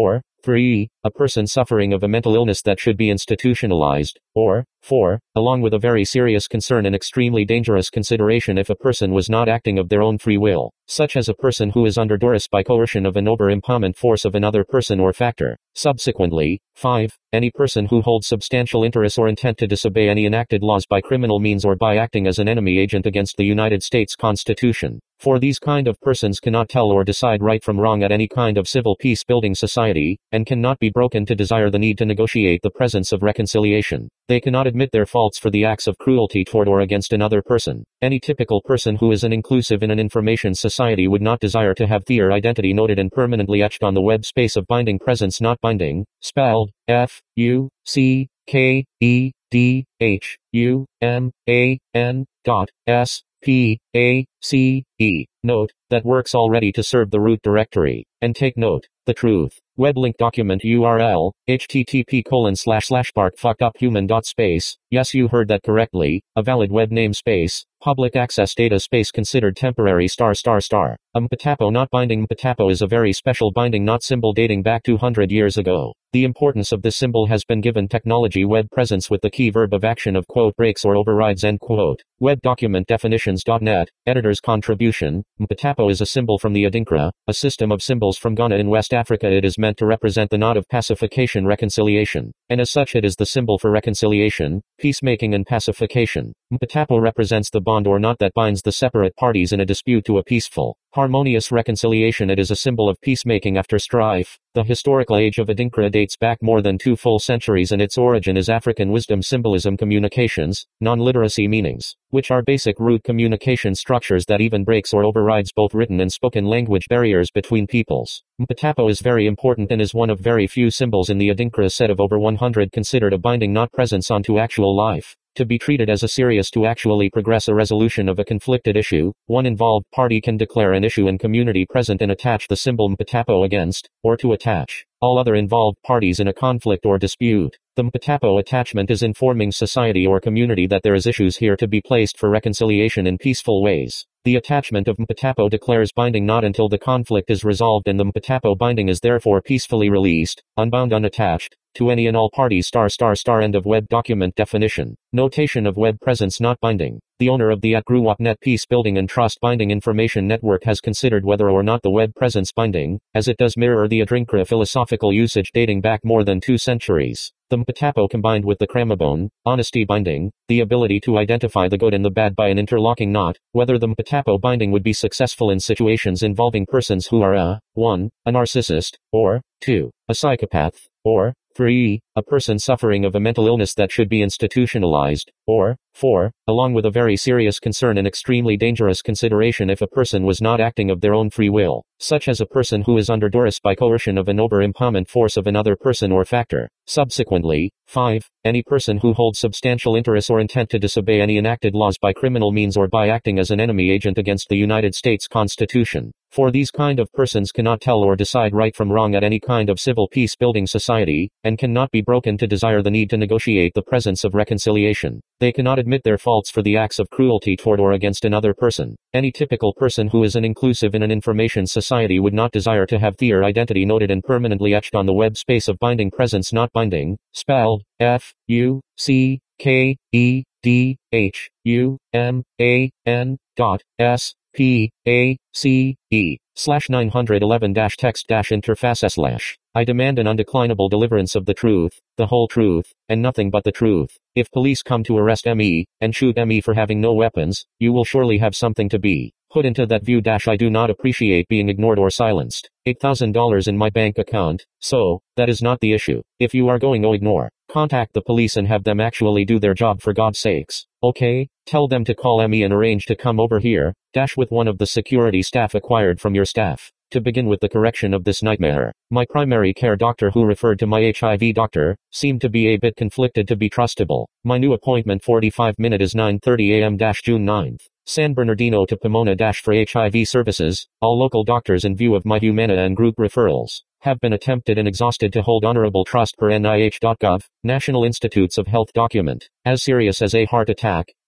three. A person suffering of a mental illness that should be institutionalized, or, four. Along with a very serious concern and extremely dangerous consideration if a person was not acting of their own free will, such as a person who is under duress by coercion of an over implement force of another person or factor. Subsequently, five. Any person who holds substantial interest or intent to disobey any enacted laws by criminal means or by acting as an enemy agent against the United States Constitution. For these kind of persons cannot tell or decide right from wrong at any kind of civil peace-building society, and cannot be broken to desire the need to negotiate the presence of reconciliation. They cannot admit their faults for the acts of cruelty toward or against another person. Any typical person who is an inclusive in an information society would not desire to have their identity noted and permanently etched on the web space of binding presence not binding, spelled F U C K E D H U M A N dot S P A C E. Note, that works already to serve the root directory. And take note, the truth. Web link document U R L, http colon slash slash part fucked up human dot space. Yes, you heard that correctly. A valid web namespace. Public access data space considered temporary star star star. Mpatapo not binding. Mpatapo is a very special binding not symbol dating back two hundred years ago. The importance of this symbol has been given technology web presence with the key verb of action of quote breaks or overrides end quote. Web document definitions dot net, editor's contribution. Mpatapo is a symbol from the Adinkra, a system of symbols from Ghana in West Africa. It is meant to represent the knot of pacification reconciliation, and as such it is the symbol for reconciliation, peacemaking and pacification. Mpatapo represents the bond or knot that binds the separate parties in a dispute to a peaceful, harmonious reconciliation. It is a symbol of peacemaking after strife. The historical age of Adinkra dates back more than two full centuries and its origin is African wisdom symbolism communications, non-literacy meanings, which are basic root communication structures that even breaks or overrides both written and spoken language barriers between peoples. Mpatapo is very important and is one of very few symbols in the Adinkra set of over one hundred considered a binding not presence onto actual life. To be treated as a serious to actually progress a resolution of a conflicted issue, one involved party can declare an issue and community present and attach the symbol Mpatapo against, or to attach, all other involved parties in a conflict or dispute. The Mpatapo attachment is informing society or community that there is issues here to be placed for reconciliation in peaceful ways. The attachment of Mpatapo declares binding not until the conflict is resolved and the Mpatapo binding is therefore peacefully released, unbound unattached, to any and all parties star star star. End of web document definition. Notation of web presence not binding. The owner of the at GruWapNet Peace Building and Trust Binding Information Network has considered whether or not the web presence binding, as it does mirror the Adinkra philosophical usage dating back more than two centuries. The Mpatapo combined with the Kramabone, honesty binding, the ability to identify the good and the bad by an interlocking knot, whether the Mpatapo binding would be successful in situations involving persons who are a, one, a narcissist, or, two, a psychopath, or, three. A person suffering of a mental illness that should be institutionalized, or, four. Along with a very serious concern and extremely dangerous consideration if a person was not acting of their own free will, such as a person who is under duress by coercion of an over implement force of another person or factor. Subsequently, five. Any person who holds substantial interest or intent to disobey any enacted laws by criminal means or by acting as an enemy agent against the United States Constitution. For these kind of persons cannot tell or decide right from wrong at any kind of civil peace-building society, and cannot be broken to desire the need to negotiate the presence of reconciliation. They cannot admit their faults for the acts of cruelty toward or against another person. Any typical person who is an inclusive in an information society would not desire to have their identity noted and permanently etched on the web space of binding presence not binding, spelled F U C K E D H U M A N dot S P A C E slash nine eleven dash text dash interface slash. I demand an undeclinable deliverance of the truth, the whole truth, and nothing but the truth. If police come to arrest Me, and shoot Me for having no weapons, you will surely have something to be put into that view dash I do not appreciate being ignored or silenced. eight thousand dollars in my bank account, so, that is not the issue. If you are going to ignore, contact the police and have them actually do their job for God's sakes. Okay? Tell them to call Me and arrange to come over here, dash with one of the security staff acquired from your staff. To begin with the correction of this nightmare, my primary care doctor who referred to my H I V doctor, seemed to be a bit conflicted to be trustable. My new appointment forty-five minute is nine thirty a m June ninth. San Bernardino to Pomona for H I V services. All local doctors in view of my Humana and group referrals have been attempted and exhausted to hold honorable trust per N I H dot gov, National Institutes of Health document. As serious as a heart attack,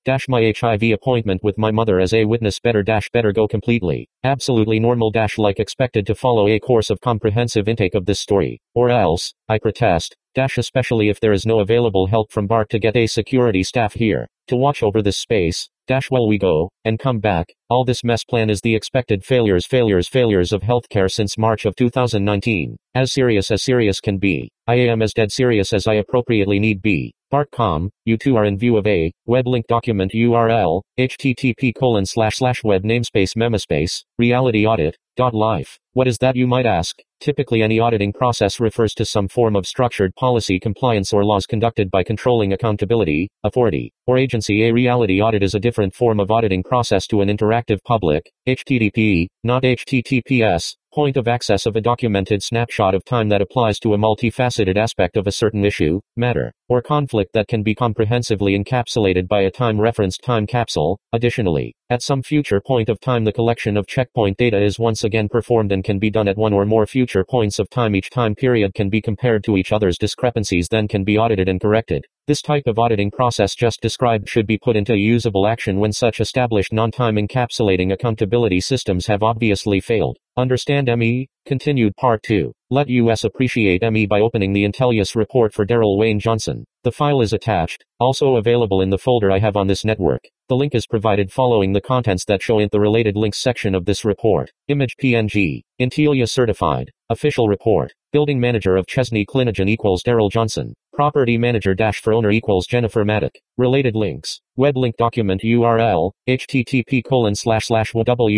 dash my H I V appointment with my mother as a witness better dash better go completely, absolutely normal dash like expected to follow a course of comprehensive intake of this story, or else, I protest, dash especially if there is no available help from BART to get a security staff here, to watch over this space, dash while we go, and come back. All this mess plan is the expected failures failures failures of healthcare since March of two thousand nineteen, as serious as serious can be. I am as dead serious as I appropriately need be. BART dot com, you two are in view of a web link document U R L, http colon slash slash web namespace memaspace, reality audit, dot life. What is that you might ask? Typically any auditing process refers to some form of structured policy compliance or laws conducted by controlling accountability, authority, or agency. A reality audit is a different form of auditing process to an interactive public, H T T P, not H T T P S, point of access of a documented snapshot of time that applies to a multifaceted aspect of a certain issue, matter, or conflict that can be comprehensively encapsulated by a time-referenced time capsule. Additionally, at some future point of time the collection of checkpoint data is once again performed and can be done at one or more future points of time. Each time period can be compared to each other's discrepancies, then can be audited and corrected. This type of auditing process just described should be put into usable action when such established non-time encapsulating accountability systems have obviously failed. Understand M E? Continued Part two. Let U S appreciate M E by opening the Intellius report for Daryl Wayne Johnson. The file is attached, also available in the folder I have on this network. The link is provided following the contents that show in the related links section of this report. Image P N G. Intellia certified. Official report. Building manager of Chesney Clinigen equals Daryl Johnson. Property manager dash for owner equals Jennifer Maddock. Related links. Web link document U R L, http colon slash slash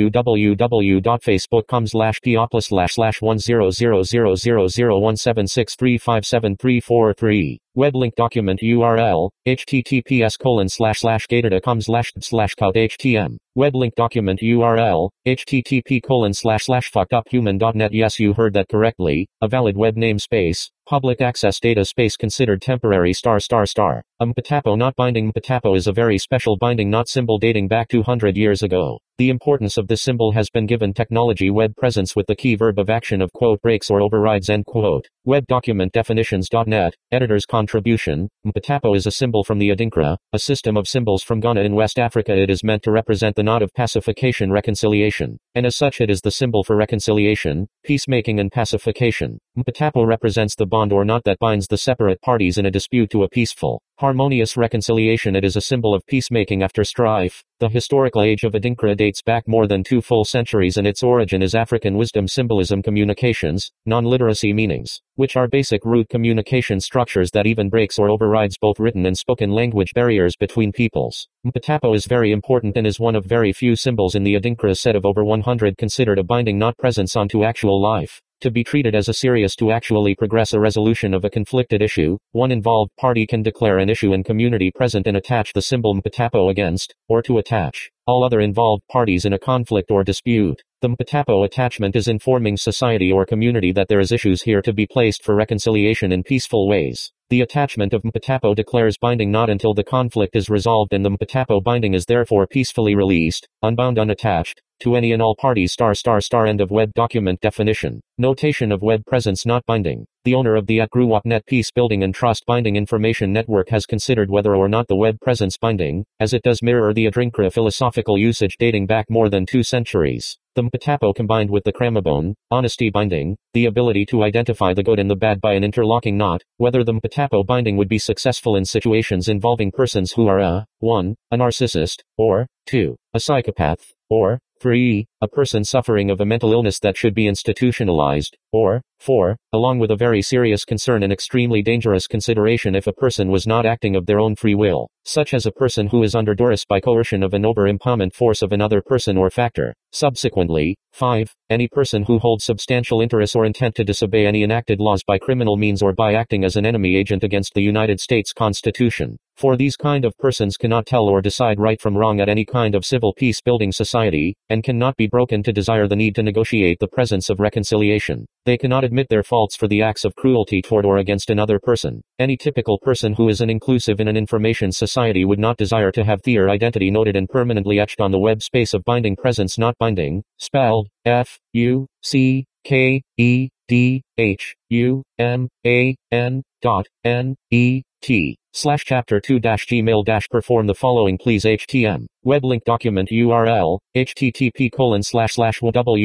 www.facebook.com slash peoples slash slash one zero zero zero zero zero one seven six three five seven three four three. Web link document U R L, https colon slash slash gator.com slash slash count htm. Web link document U R L, http colon slash slash fuckeduphuman.net. Yes, you heard that correctly. A valid web namespace. Public access data space considered temporary star star star. Mpatapo not binding. Mpatapo is a very special binding not symbol dating back two hundred years ago. The importance of this symbol has been given technology web presence with the key verb of action of quote breaks or overrides end quote. Web document definitions dot net. Editor's contribution. Mpatapo is a symbol from the Adinkra, a system of symbols from Ghana in West Africa. It is meant to represent the knot of pacification reconciliation, and as such it is the symbol for reconciliation, peacemaking and pacification. Mpatapo represents the bond or knot that binds the separate parties in a dispute to a peaceful, harmonious reconciliation. It is a symbol of peacemaking after strife. The historical age of Adinkra dates back more than two full centuries and its origin is African wisdom symbolism communications, non-literacy meanings, which are basic root communication structures that even breaks or overrides both written and spoken language barriers between peoples. Mpatapo is very important and is one of very few symbols in the Adinkra set of over one hundred considered a binding knot presence onto actual life. To be treated as a serious to actually progress a resolution of a conflicted issue, one involved party can declare an issue and community present and attach the symbol Mpatapo against, or to attach, all other involved parties in a conflict or dispute. The Mpatapo attachment is informing society or community that there is issues here to be placed for reconciliation in peaceful ways. The attachment of Mpatapo declares binding not until the conflict is resolved and the Mpatapo binding is therefore peacefully released, unbound unattached, to any and all parties star star star. End of web document definition. Notation of web presence not binding. The owner of the at GruWalkNet Peace Building and Trust Binding Information Network has considered whether or not the web presence binding, as it does mirror the Adinkra philosophical usage dating back more than two centuries. The Mpatapo combined with the Kramabone, honesty binding, the ability to identify the good and the bad by an interlocking knot, whether the Mpatapo binding would be successful in situations involving persons who are a, one, a narcissist, or, two, a psychopath, or, three, a person suffering of a mental illness that should be institutionalized, or, four, along with a very serious concern and extremely dangerous consideration if a person was not acting of their own free will, such as a person who is under duress by coercion of an over-empowerment force of another person or factor. Subsequently, five, any person who holds substantial interest or intent to disobey any enacted laws by criminal means or by acting as an enemy agent against the United States Constitution. For these kind of persons cannot tell or decide right from wrong at any kind of civil peace-building society, and cannot be broken to desire the need to negotiate the presence of reconciliation. They cannot admit their faults for the acts of cruelty toward or against another person. Any typical person who is an inclusive in an information society would not desire to have their identity noted and permanently etched on the web space of binding presence not binding, spelled, F, U, C, K, E, D, H, U, M, A, N, dot, N, E, T. slash chapter two dash gmail dash perform the following please H T M. Web link document U R L, http colon slash slash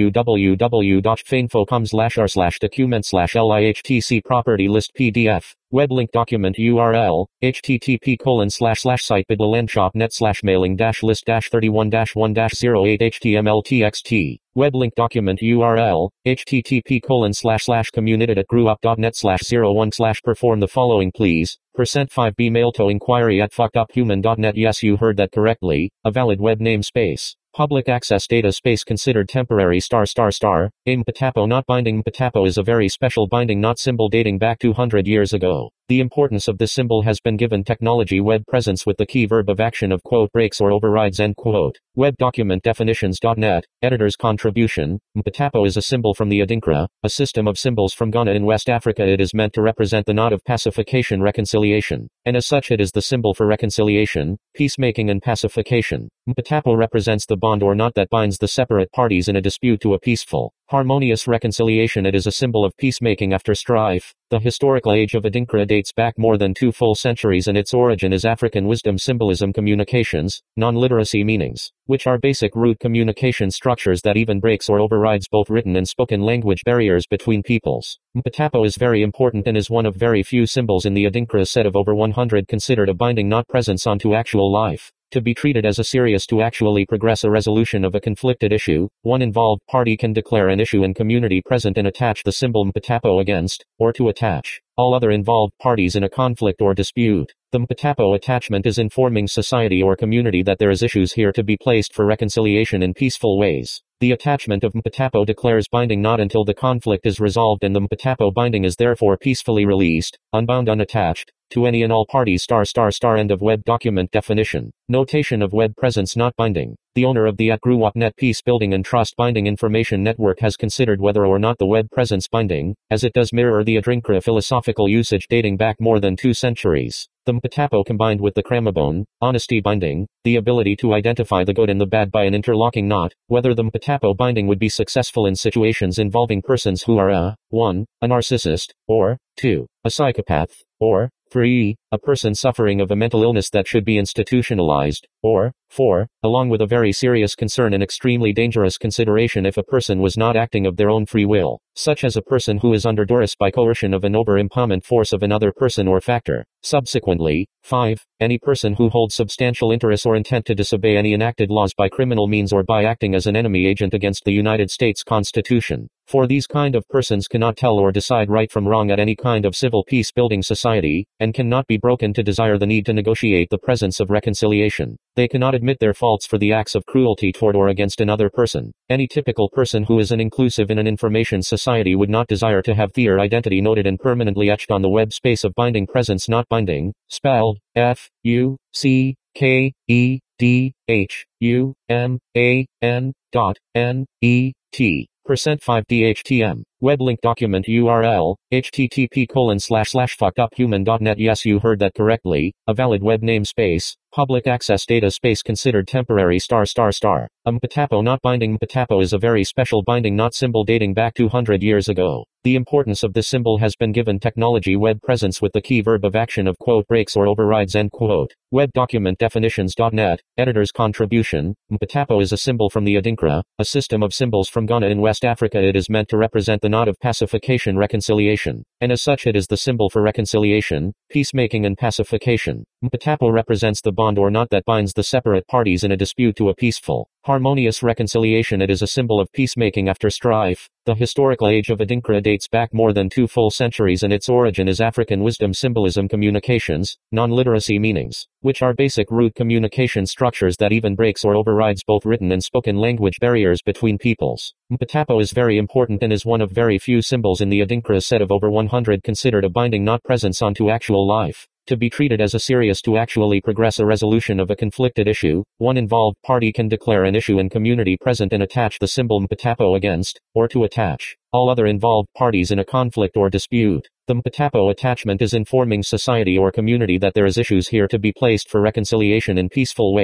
www.fainfocom slash r slash document slash lihtc property list P D F. Web link document U R L, http colon slash slash site bidlandshop.net slash mailing dash list dash thirty-one dash one dash zero eight html txt. Web link document U R L, http colon slash slash community at grewup.net slash zero one slash perform the following please. Percent five B mail to inquiry at fuckeduphuman.net. Yes, you heard that correctly. A valid web namespace. Public access data space considered temporary star star star. A Mpatapo not binding. Mpatapo is a very special binding not symbol dating back two hundred years ago. The importance of this symbol has been given technology web presence with the key verb of action of quote breaks or overrides end quote. Web document definitions.net. Editor's contribution. Mpatapo is a symbol from the Adinkra, a system of symbols from Ghana in West Africa. It is meant to represent the knot of pacification reconciliation, and as such it is the symbol for reconciliation, peacemaking and pacification. Mpatapo represents the bond or knot that binds the separate parties in a dispute to a peaceful, harmonious reconciliation. It is a symbol of peacemaking after strife. The historical age of Adinkra dates back more than two full centuries and its origin is African wisdom symbolism communications, non-literacy meanings, which are basic root communication structures that even breaks or overrides both written and spoken language barriers between peoples. Mpatapo is very important and is one of very few symbols in the Adinkra set of over one hundred considered a binding not presence onto actual life. To be treated as a serious to actually progress a resolution of a conflicted issue, one involved party can declare an issue and community present and attach the symbol Mpatapo against, or to attach, all other involved parties in a conflict or dispute. The Mpatapo attachment is informing society or community that there is issues here to be placed for reconciliation in peaceful ways. The attachment of Mpatapo declares binding not until the conflict is resolved and the Mpatapo binding is therefore peacefully released, unbound unattached, to any and all parties star star star. End of web document definition. Notation of web presence not binding. The owner of the at grewup.net Peace Building and Trust Binding Information Network has considered whether or not the web presence binding, as it does mirror the Adinkra philosophical usage dating back more than two centuries. The Mpatapo combined with the Kramabone, honesty binding, the ability to identify the good and the bad by an interlocking knot, whether the Mpatapo binding would be successful in situations involving persons who are a, one, a narcissist, or, two, a psychopath, or, three, a person suffering of a mental illness that should be institutionalized, or, four, along with a very serious concern and extremely dangerous consideration if a person was not acting of their own free will, such as a person who is under duress by coercion of an over-empowerment force of another person or factor. Subsequently, five, any person who holds substantial interest or intent to disobey any enacted laws by criminal means or by acting as an enemy agent against the United States Constitution. For these kind of persons cannot tell or decide right from wrong at any kind of civil peace-building society, and cannot be broken to desire the need to negotiate the presence of reconciliation. They cannot admit their faults for the acts of cruelty toward or against another person. Any typical person who is an inclusive in an information society would not desire to have their identity noted and permanently etched on the web space of binding presence not binding, spelled F U C K E D H U M A N dot N E T. Percent five D H T M. Web link document U R L, http colon slash slash fuckeduphuman.net. Yes, you heard that correctly. A valid web namespace. Public access data space considered temporary star star star. A Mpatapo not binding. Mpatapo is a very special binding not symbol dating back two hundred years ago. The importance of this symbol has been given technology web presence with the key verb of action of quote breaks or overrides end quote. Web document definitions.net. Editor's contribution. Mpatapo is a symbol from the Adinkra, a system of symbols from Ghana in West Africa. It is meant to represent the knot of pacification reconciliation, and as such it is the symbol for reconciliation, peacemaking and pacification. Mpatapo represents the bond or knot that binds the separate parties in a dispute to a peaceful, harmonious reconciliation. It is a symbol of peacemaking after strife. The historical age of Adinkra dates back more than two full centuries and its origin is African wisdom symbolism communications, non-literacy meanings, which are basic root communication structures that even breaks or overrides both written and spoken language barriers between peoples. Mpatapo is very important and is one of very few symbols in the Adinkra set of over one hundred considered a binding not presence onto actual life. To be treated as a serious to actually progress a resolution of a conflicted issue, one involved party can declare an issue and community present and attach the symbol Mpatapo against, or to attach, all other involved parties in a conflict or dispute. The Mpatapo attachment is informing society or community that there is issues here to be placed for reconciliation in peaceful ways.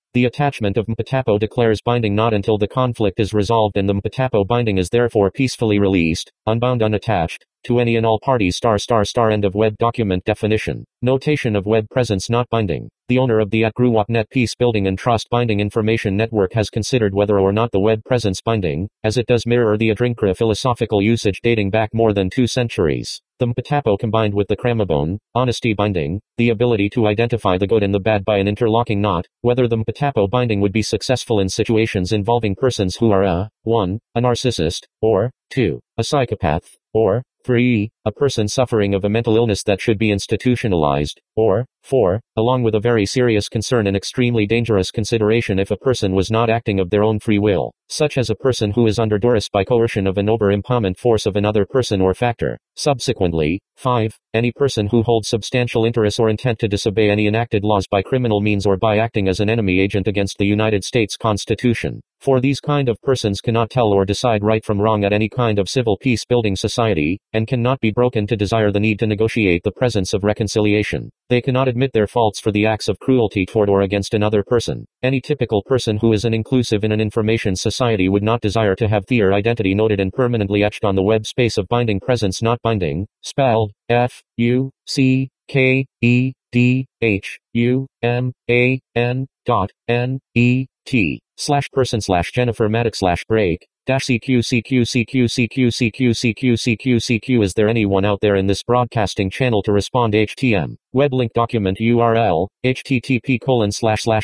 The attachment of Mpatapo declares binding not until the conflict is resolved and the Mpatapo binding is therefore peacefully released, unbound unattached, to any and all parties star star star end of web document definition. Notation of web presence not binding. The owner of the at GruWapNet Peace Building and Trust Binding Information Network has considered whether or not the web presence binding, as it does mirror the Adinkra philosophical usage dating back more than two centuries. The Mpatapo combined with the Kramabone, honesty binding, the ability to identify the good and the bad by an interlocking knot, whether the Mpatapo binding would be successful in situations involving persons who are a, one, a narcissist, or, two, a psychopath, or, three, a person suffering of a mental illness that should be institutionalized, or, four, along with a very serious concern and extremely dangerous consideration if a person was not acting of their own free will, such as a person who is under duress by coercion of an over-empowerment force of another person or factor. Subsequently, five, any person who holds substantial interest or intent to disobey any enacted laws by criminal means or by acting as an enemy agent against the United States Constitution. For these kind of persons cannot tell or decide right from wrong at any kind of civil peace-building society, and cannot be broken to desire the need to negotiate the presence of reconciliation. They cannot admit their faults for the acts of cruelty toward or against another person. Any typical person who is an inclusive in an information society would not desire to have their identity noted and permanently etched on the web space of binding presence not binding, spelled, F, U, C, K, E, D, H, U, M, A, N, dot, N, E, T, slash person slash Jennifer Maddox slash break, dash CQ CQ CQ CQ CQ CQ CQ CQ. Is there anyone out there in this broadcasting channel to respond? H T M. Web link document U R L, http colon slash slash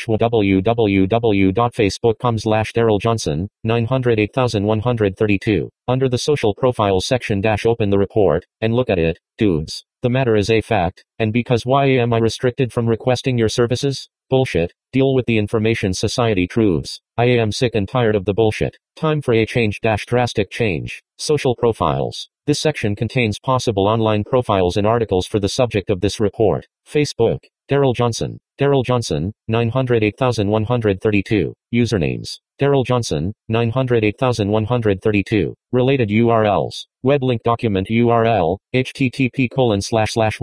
www.facebook.com slash Daryl Johnson, nine oh eight one three two. Under the social profiles section dash open the report, and look at it, dudes. The matter is a fact, and because why am I restricted from requesting your services? Bullshit. Deal with the information society truths. I am sick and tired of the bullshit. Time for a change dash drastic change. Social profiles. This section contains possible online profiles and articles for the subject of this report. Facebook. Daryl Johnson. Daryl Johnson, nine oh eight one three two. Usernames. Daryl Johnson, nine oh eight one three two. Related U R Ls. Web link document U R L, http colon slash slash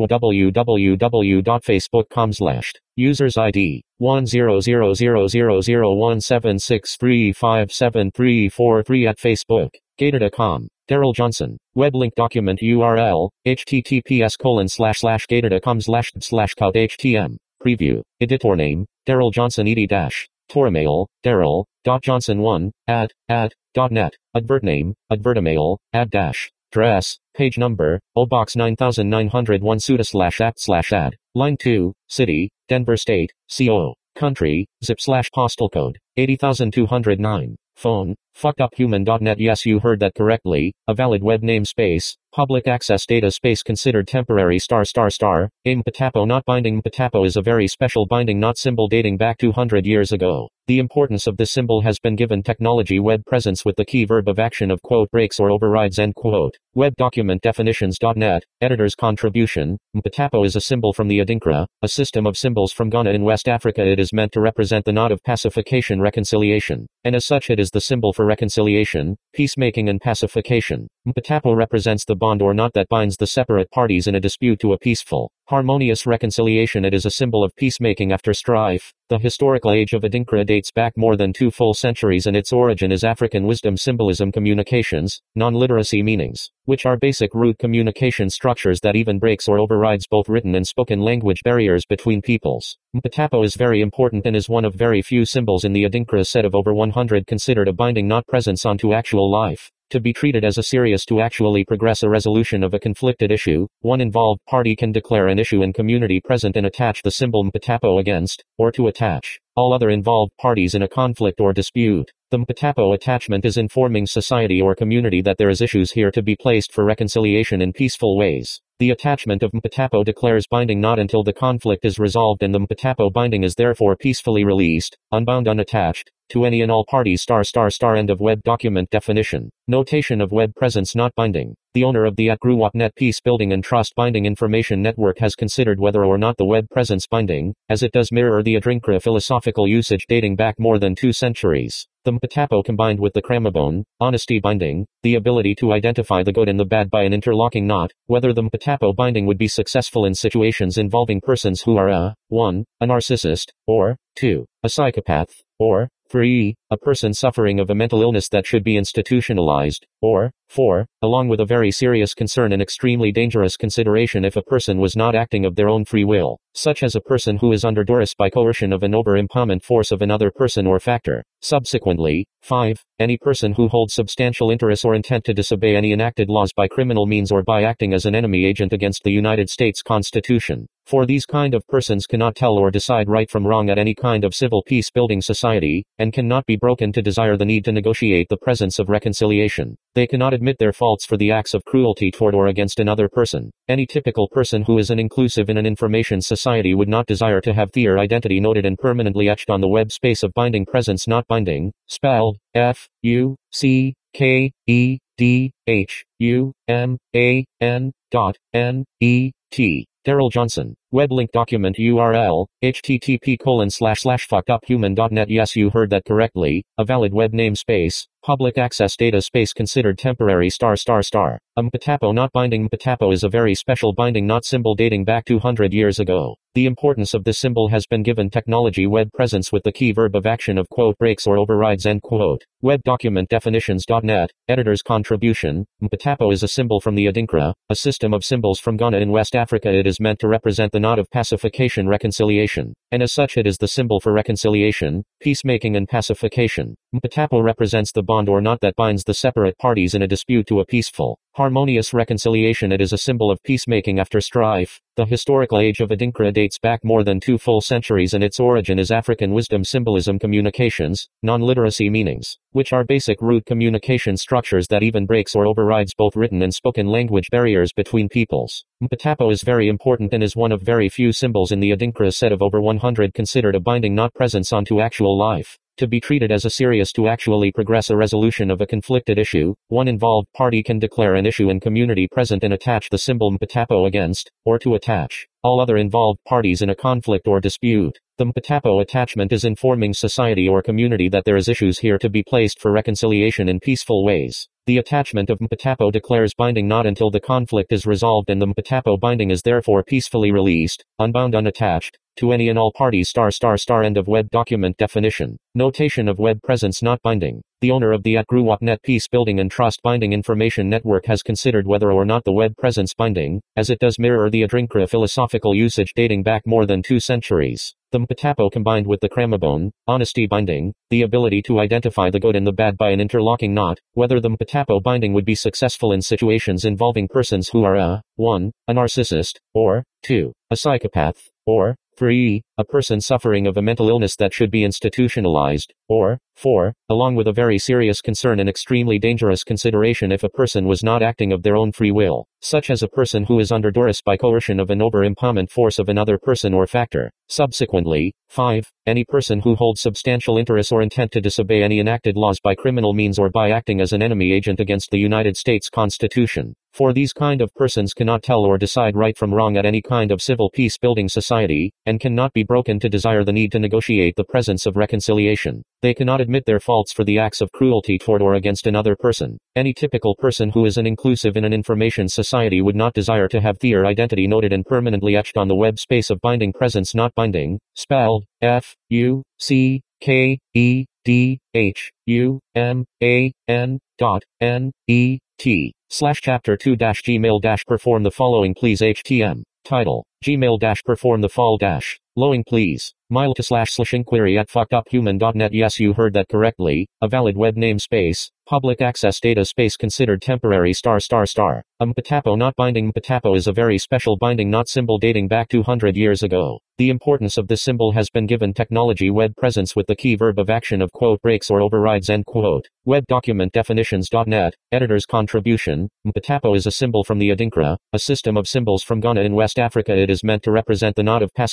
www.facebook.com slash. Users I D, one zero zero zero zero zero one seven six three five seven three four three at Facebook. Gator dot com. Daryl Johnson. Web link document U R L, https colon slash slash gator dot com slash slash cut htm. Preview. Editor name, Daryl Johnson ed dash. Toramail, Daryl, dot Johnson one, at, at, dot net. Advert name, advertamail, ad dash. Address, page number, O Box nine nine oh one Suda slash act slash ad. Line two, city, Denver State, C O. Country, zip slash postal code, eighty two oh nine. Phone, fuckeduphuman dot net. Yes, you heard that correctly. A valid web namespace, public access data space considered temporary star star star. A Mpatapo not binding. Mpatapo is a very special binding not symbol dating back two hundred years ago. The importance of this symbol has been given technology web presence with the key verb of action of quote breaks or overrides end quote. Web document definitions dot net. Editor's contribution. Mpatapo is a symbol from the Adinkra, a system of symbols from Ghana in West Africa. It is meant to represent the knot of pacification reconciliation, and as such it is the symbol for reconciliation, peacemaking and pacification. Mpatapo represents the bond or knot that binds the separate parties in a dispute to a peaceful, harmonious reconciliation. It is a symbol of peacemaking after strife. The historical age of Adinkra dates back more than two full centuries, and its origin is African wisdom symbolism communications, non-literacy meanings, which are basic root communication structures that even breaks or overrides both written and spoken language barriers between peoples. Mpatapo is very important and is one of very few symbols in the Adinkra set of over one hundred considered a binding not presence onto actual life. To be treated as a serious to actually progress a resolution of a conflicted issue, one involved party can declare an issue and community present and attach the symbol Mpatapo against, or to attach, all other involved parties in a conflict or dispute. The Mpatapo attachment is informing society or community that there is issues here to be placed for reconciliation in peaceful ways. The attachment of Mpatapo declares binding not until the conflict is resolved, and the Mpatapo binding is therefore peacefully released, unbound unattached, to any and all parties star star star end of web document definition. Notation of web presence not binding. The owner of the at Gruwap dot net Peace Building and Trust Binding Information Network has considered whether or not the web presence binding, as it does mirror the Adinkra philosophical usage dating back more than two centuries. The Mpatapo combined with the Kramabone, honesty binding, the ability to identify the good and the bad by an interlocking knot, whether the Mpatapo binding would be successful in situations involving persons who are a, one, a narcissist, or, two, a psychopath, or, three, a person suffering of a mental illness that should be institutionalized, or, four, along with a very serious concern and extremely dangerous consideration if a person was not acting of their own free will, such as a person who is under duress by coercion of an over-empowerment force of another person or factor. Subsequently, five, any person who holds substantial interest or intent to disobey any enacted laws by criminal means or by acting as an enemy agent against the United States Constitution. For these kind of persons cannot tell or decide right from wrong at any kind of civil peace-building society, and cannot be broken to desire the need to negotiate the presence of reconciliation. They cannot admit their faults for the acts of cruelty toward or against another person. Any typical person who is an inclusive in an information society would not desire to have their identity noted and permanently etched on the web space of binding presence not binding, spelled F U C K E D H U M A N dot N E T. Daryl Johnson. Web link document U R L, http colon slash slash fuckeduphuman dot net. Yes, you heard that correctly. A valid web namespace. Public access data space considered temporary star star star. A Mpatapo not binding. Mpatapo is a very special binding not symbol dating back two hundred years ago. The importance of this symbol has been given technology web presence with the key verb of action of quote breaks or overrides end quote. Web document definitions dot net. Editor's contribution. Mpatapo is a symbol from the Adinkra, a system of symbols from Ghana in West Africa. It is meant to represent the knot of pacification reconciliation, and as such it is the symbol for reconciliation, peacemaking and pacification. Mpatapo represents the bond or knot that binds the separate parties in a dispute to a peaceful, harmonious reconciliation. It is a symbol of peacemaking after strife. The historical age of Adinkra dates back more than two full centuries and its origin is African wisdom symbolism communications, non-literacy meanings, which are basic root communication structures that even breaks or overrides both written and spoken language barriers between peoples. Mpatapo is very important and is one of very few symbols in the Adinkra set of over one hundred considered a binding not presence onto actual life. To be treated as a serious to actually progress a resolution of a conflicted issue, one involved party can declare an issue in community present and attach the symbol Mpatapo against, or to attach, all other involved parties in a conflict or dispute. The Mpatapo attachment is informing society or community that there is issues here to be placed for reconciliation in peaceful ways. The attachment of Mpatapo declares binding not until the conflict is resolved and the Mpatapo binding is therefore peacefully released, unbound unattached, to any and all parties star star star end of web document definition. Notation of web presence not binding. The owner of the at Gruwap dot net Peace Building and Trust Binding Information Network has considered whether or not the web presence binding, as it does mirror the Adinkra philosophical usage dating back more than two centuries. The Mpatapo combined with the Kramabone, honesty binding, the ability to identify the good and the bad by an interlocking knot, whether the Mpatapo binding would be successful in situations involving persons who are a, one, a narcissist, or, two, a psychopath, or, three, a person suffering of a mental illness that should be institutionalized, or, four, along with a very serious concern and extremely dangerous consideration if a person was not acting of their own free will, such as a person who is under duress by coercion of an over-empowerment force of another person or factor. Subsequently, five, any person who holds substantial interest or intent to disobey any enacted laws by criminal means or by acting as an enemy agent against the United States Constitution. For these kind of persons cannot tell or decide right from wrong at any kind of civil peace-building society, and cannot be broken to desire the need to negotiate the presence of reconciliation. They cannot admit their faults for the acts of cruelty toward or against another person. Any typical person who is an inclusive in an information society would not desire to have their identity noted and permanently etched on the web space of binding presence not binding, spelled F U C K E D H U M A N dot N E T slash chapter two dash gmail dash perform the following please H T M title gmail dash perform the fall dash lowing please mile to slash slash inquiry at fuckeduphuman dot net. Yes, you heard that correctly. A valid web namespace. Public access data space considered temporary star star star. A Mpatapo not binding. Mpatapo is a very special binding not symbol dating back two hundred years ago. The importance of this symbol has been given technology web presence with the key verb of action of quote breaks or overrides end quote. Web document definitions dot net. Editor's contribution. Mpatapo is a symbol from the Adinkra, a system of symbols from Ghana in West Africa. It is meant to represent the knot of pacification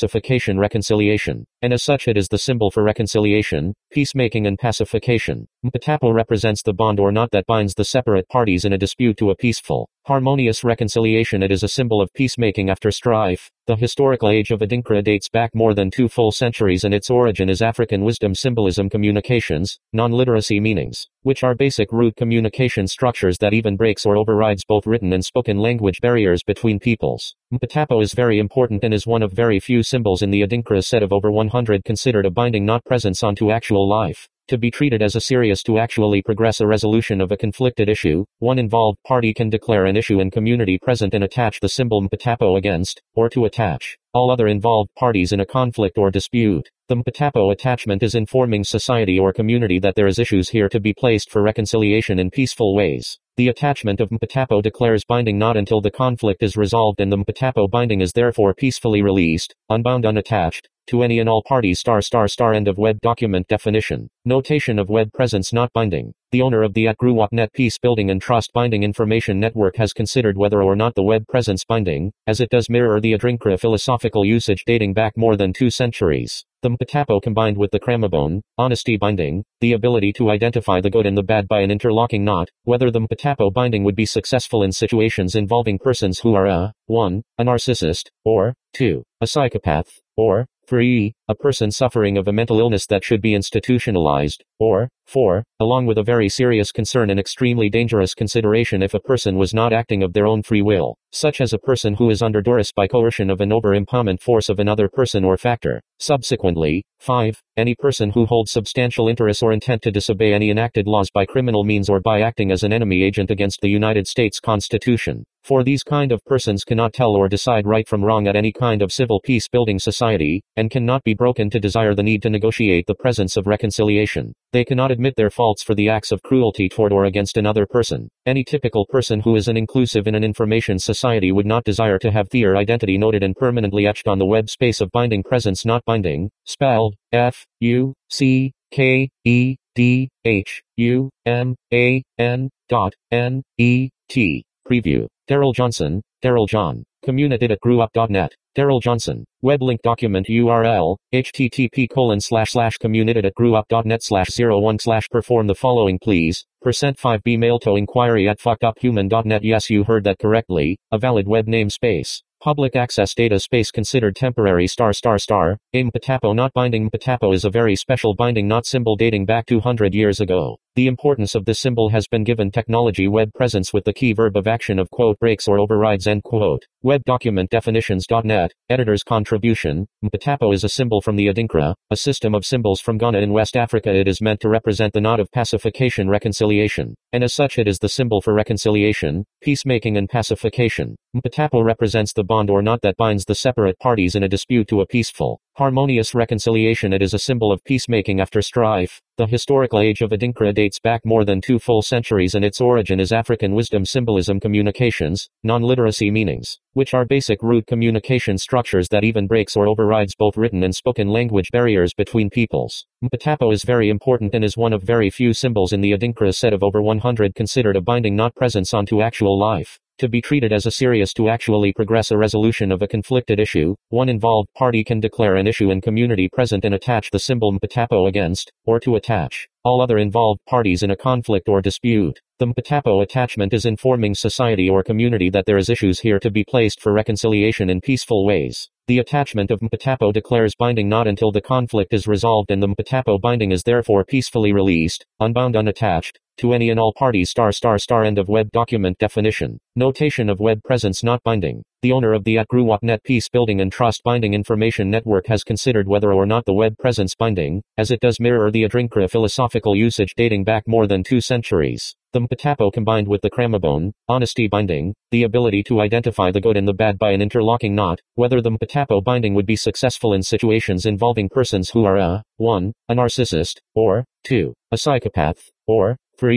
pacification reconciliation, and as such it is the symbol for reconciliation, peacemaking and pacification. Mpatapo represents the bond or knot that binds the separate parties in a dispute to a peaceful, harmonious reconciliation. It is a symbol of peacemaking after strife. The historical age of Adinkra dates back more than two full centuries, and its origin is African wisdom symbolism communications, non-literacy meanings, which are basic root communication structures that even breaks or overrides both written and spoken language barriers between peoples. Mpatapo is very important and is one of very few symbols in the Adinkra set of over one hundred considered a binding knot presence onto actual life. To be treated as a serious to actually progress a resolution of a conflicted issue, one involved party can declare an issue and community present and attach the symbol Mpatapo against, or to attach, all other involved parties in a conflict or dispute. The Mpatapo attachment is informing society or community that there is issues here to be placed for reconciliation in peaceful ways. The attachment of Mpatapo declares binding not until the conflict is resolved, and the Mpatapo binding is therefore peacefully released, unbound, unattached, to any and all parties. Star star star End of web document definition. Notation of web presence not binding. The owner of the at GruWapNet Peace Building and Trust Binding Information Network has considered whether or not the web presence binding, as it does mirror the Adinkra philosophical usage dating back more than two centuries. The Mpatapo combined with the Cramabone, honesty binding, the ability to identify the good and the bad by an interlocking knot, whether the Mpatapo binding would be successful in situations involving persons who are a, one, a narcissist, or, two, a psychopath, or, three, a person suffering of a mental illness that should be institutionalized, or, four, along with a very serious concern and extremely dangerous consideration if a person was not acting of their own free will, such as a person who is under duress by coercion of an over-empowerment force of another person or factor. Subsequently, five, any person who holds substantial interest or intent to disobey any enacted laws by criminal means or by acting as an enemy agent against the United States Constitution. For these kind of persons cannot tell or decide right from wrong at any kind of civil peace-building society, and cannot be broken to desire the need to negotiate the presence of reconciliation. They cannot admit their faults for the acts of cruelty toward or against another person. Any typical person who is an inclusive in an information society would not desire to have their identity noted and permanently etched on the web space of binding presence not binding, spelled F U C K E D H U M A N dot N E T. Preview. Daryl Johnson, Daryl John. Communited at GruWap dot net. Daryl Johnson. Web link document U R L, http colon slash slash communited at GruWap dot net slash zero one slash perform the following please. Percent five B mail to inquiry at fuckeduphuman dot net. Yes, you heard that correctly. A valid web namespace. Public access data space considered temporary star star star. A Mpatapo not binding. Mpatapo is a very special binding knot symbol dating back two hundred years ago. The importance of this symbol has been given technology web presence with the key verb of action of quote breaks or overrides end quote. Web document definitions dot net. Editor's contribution. Mpatapo is a symbol from the Adinkra, a system of symbols from Ghana in West Africa. It is meant to represent the knot of pacification reconciliation, and as such it is the symbol for reconciliation, peacemaking and pacification. Mpatapo represents the bond or knot that binds the separate parties in a dispute to a peaceful, harmonious reconciliation. It is a symbol of peacemaking after strife. The historical age of Adinkra dates back more than two full centuries, and its origin is African wisdom symbolism communications, non-literacy meanings, which are basic root communication structures that even breaks or overrides both written and spoken language barriers between peoples. Mpatapo is very important and is one of very few symbols in the Adinkra set of over one hundred considered a binding knot presence onto actual life. To be treated as a serious to actually progress a resolution of a conflicted issue, one involved party can declare an issue and community present and attach the symbol Mpatapo against, or to attach, all other involved parties in a conflict or dispute. The Mpatapo attachment is informing society or community that there is issues here to be placed for reconciliation in peaceful ways. The attachment of Mpatapo declares binding not until the conflict is resolved, and the Mpatapo binding is therefore peacefully released, unbound, unattached, to any and all parties. Star star star End of web document definition. Notation of web presence not binding. The owner of the at GruWapNet Peace Building and Trust Binding Information Network has considered whether or not the web presence binding, as it does mirror the Adinkra philosophical usage dating back more than two centuries. The Mpatapo combined with the Cramabone, honesty binding, the ability to identify the good and the bad by an interlocking knot, whether the Mpatapo binding would be successful in situations involving persons who are a, one, a narcissist, or, two, a psychopath, or, three,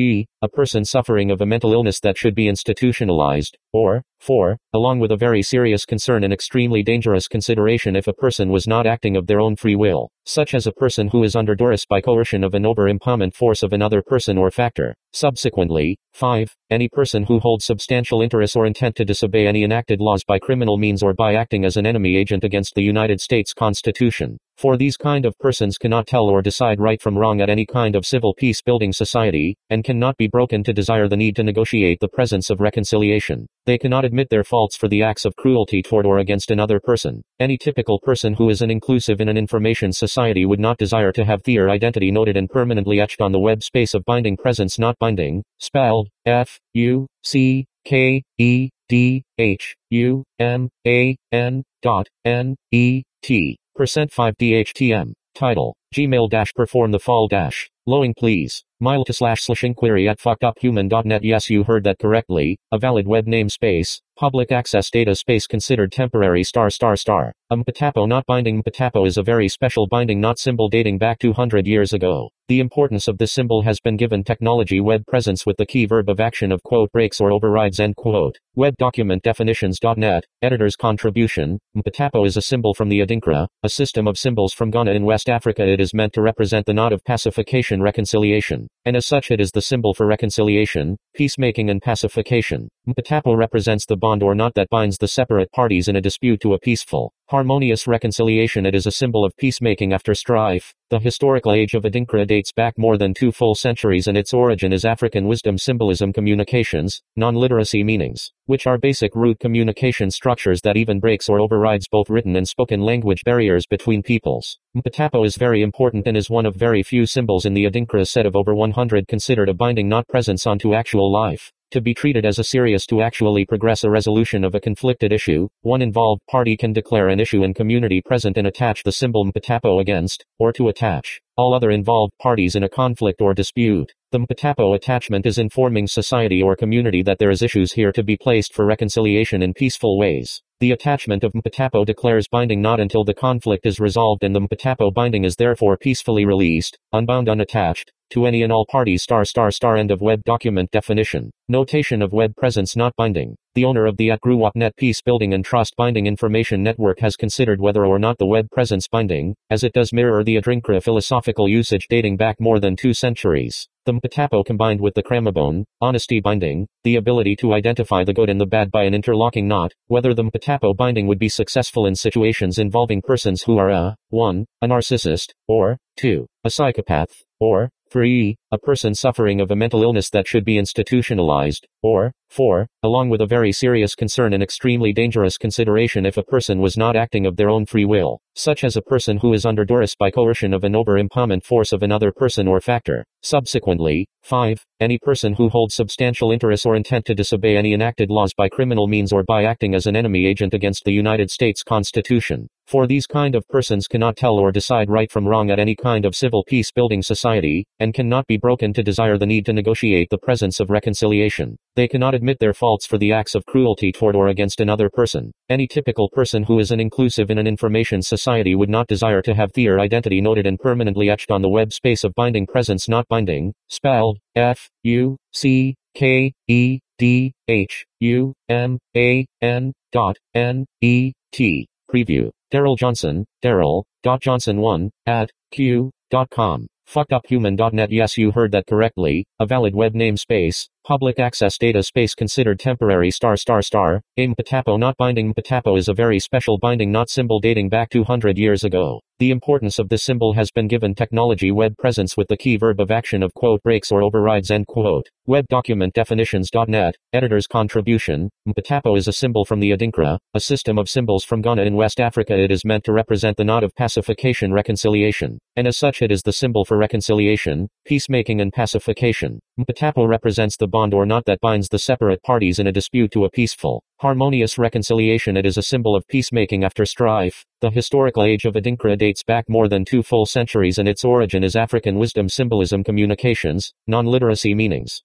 a person suffering of a mental illness that should be institutionalized, or, four, along with a very serious concern and extremely dangerous consideration if a person was not acting of their own free will, such as a person who is under duress by coercion of an over impoundment force of another person or factor. Subsequently, five, any person who holds substantial interest or intent to disobey any enacted laws by criminal means or by acting as an enemy agent against the United States Constitution. For these kind of persons cannot tell or decide right from wrong at any kind of civil peace-building society, and cannot be broken to desire the need to negotiate the presence of reconciliation. They cannot admit their faults for the acts of cruelty toward or against another person. Any typical person who is an inclusive in an information society would not desire to have their identity noted and permanently etched on the web space of binding presence not binding, spelled F U C K E D H U M A N dot N E T. Percent five D H T M. Title. Gmail dash perform the fall dash. Lowing please. Mail to slash slash inquiry at fuckeduphuman dot net. Yes, you heard that correctly. A valid web namespace. Public access data space considered temporary star star star. A Mpatapo not binding. Mpatapo is a very special binding not symbol dating back two hundred years ago. The importance of this symbol has been given technology web presence with the key verb of action of quote breaks or overrides end quote. Web document definitions dot net. Editor's contribution. Mpatapo is a symbol from the Adinkra, a system of symbols from Ghana in West Africa. It is meant to represent the knot of pacification reconciliation, and as such it is the symbol for reconciliation, peacemaking and pacification. Mpatapo represents the bond or knot that binds the separate parties in a dispute to a peaceful, harmonious reconciliation. It is a symbol of peacemaking after strife. The historical age of Adinkra dates back more than two full centuries, and its origin is African wisdom symbolism communications, non-literacy meanings, which are basic root communication structures that even breaks or overrides both written and spoken language barriers between peoples. Mpatapo is very important and is one of very few symbols in the Adinkra set of over one hundred considered a binding not presence onto actual life. To be treated as a serious to actually progress a resolution of a conflicted issue, one involved party can declare an issue and community present and attach the symbol Mpatapo against, or to attach, all other involved parties in a conflict or dispute. The Mpatapo attachment is informing society or community that there is issues here to be placed for reconciliation in peaceful ways. The attachment of Mpatapo declares binding not until the conflict is resolved, and the Mpatapo binding is therefore peacefully released, unbound unattached, to any and all parties star star star. End of web document definition. Notation of web presence not binding. The owner of the at Gruwap dot net Peace Building and Trust Binding Information Network has considered whether or not the web presence binding, as it does mirror the Adinkra philosophical usage dating back more than two centuries. The Mpatapo combined with the Kramabone, honesty binding, the ability to identify the good and the bad by an interlocking knot, whether the Mpatapo binding would be successful in situations involving persons who are a, one, a narcissist, or, two, a psychopath, or, three, a person suffering of a mental illness that should be institutionalized, or, four, along with a very serious concern and extremely dangerous consideration if a person was not acting of their own free will, such as a person who is under duress by coercion of an over impoundment force of another person or factor. Subsequently, five, any person who holds substantial interest or intent to disobey any enacted laws by criminal means or by acting as an enemy agent against the United States Constitution. For these kind of persons cannot tell or decide right from wrong at any kind of civil peace-building society, and cannot be broken to desire the need to negotiate the presence of reconciliation. They cannot admit their faults for the acts of cruelty toward or against another person. Any typical person who is an inclusive in an information society would not desire to have their identity noted and permanently etched on the web space of binding presence not binding, spelled F U C K E D H U M A N dot N E T. Preview. Daryl Johnson, Daryl, Johnson one, at, q, dot com. fuckeduphuman dot net. Yes, you heard that correctly. A valid web namespace. Public access data space considered temporary star star star. A Mpatapo not binding. Mpatapo is a very special binding not symbol dating back two hundred years ago. The importance of this symbol has been given technology web presence with the key verb of action of quote breaks or overrides end quote. Web document definitions dot net. Editor's contribution. Mpatapo is a symbol from the Adinkra, a system of symbols from Ghana in West Africa. It is meant to represent the knot of pacification reconciliation, and as such it is the symbol for reconciliation, peacemaking and pacification. Mpatapo represents the bond or knot that binds the separate parties in a dispute to a peaceful, harmonious reconciliation. It is a symbol of peacemaking after strife. The historical age of Adinkra dates back more than two full centuries, and its origin is African wisdom symbolism communications, non-literacy meanings,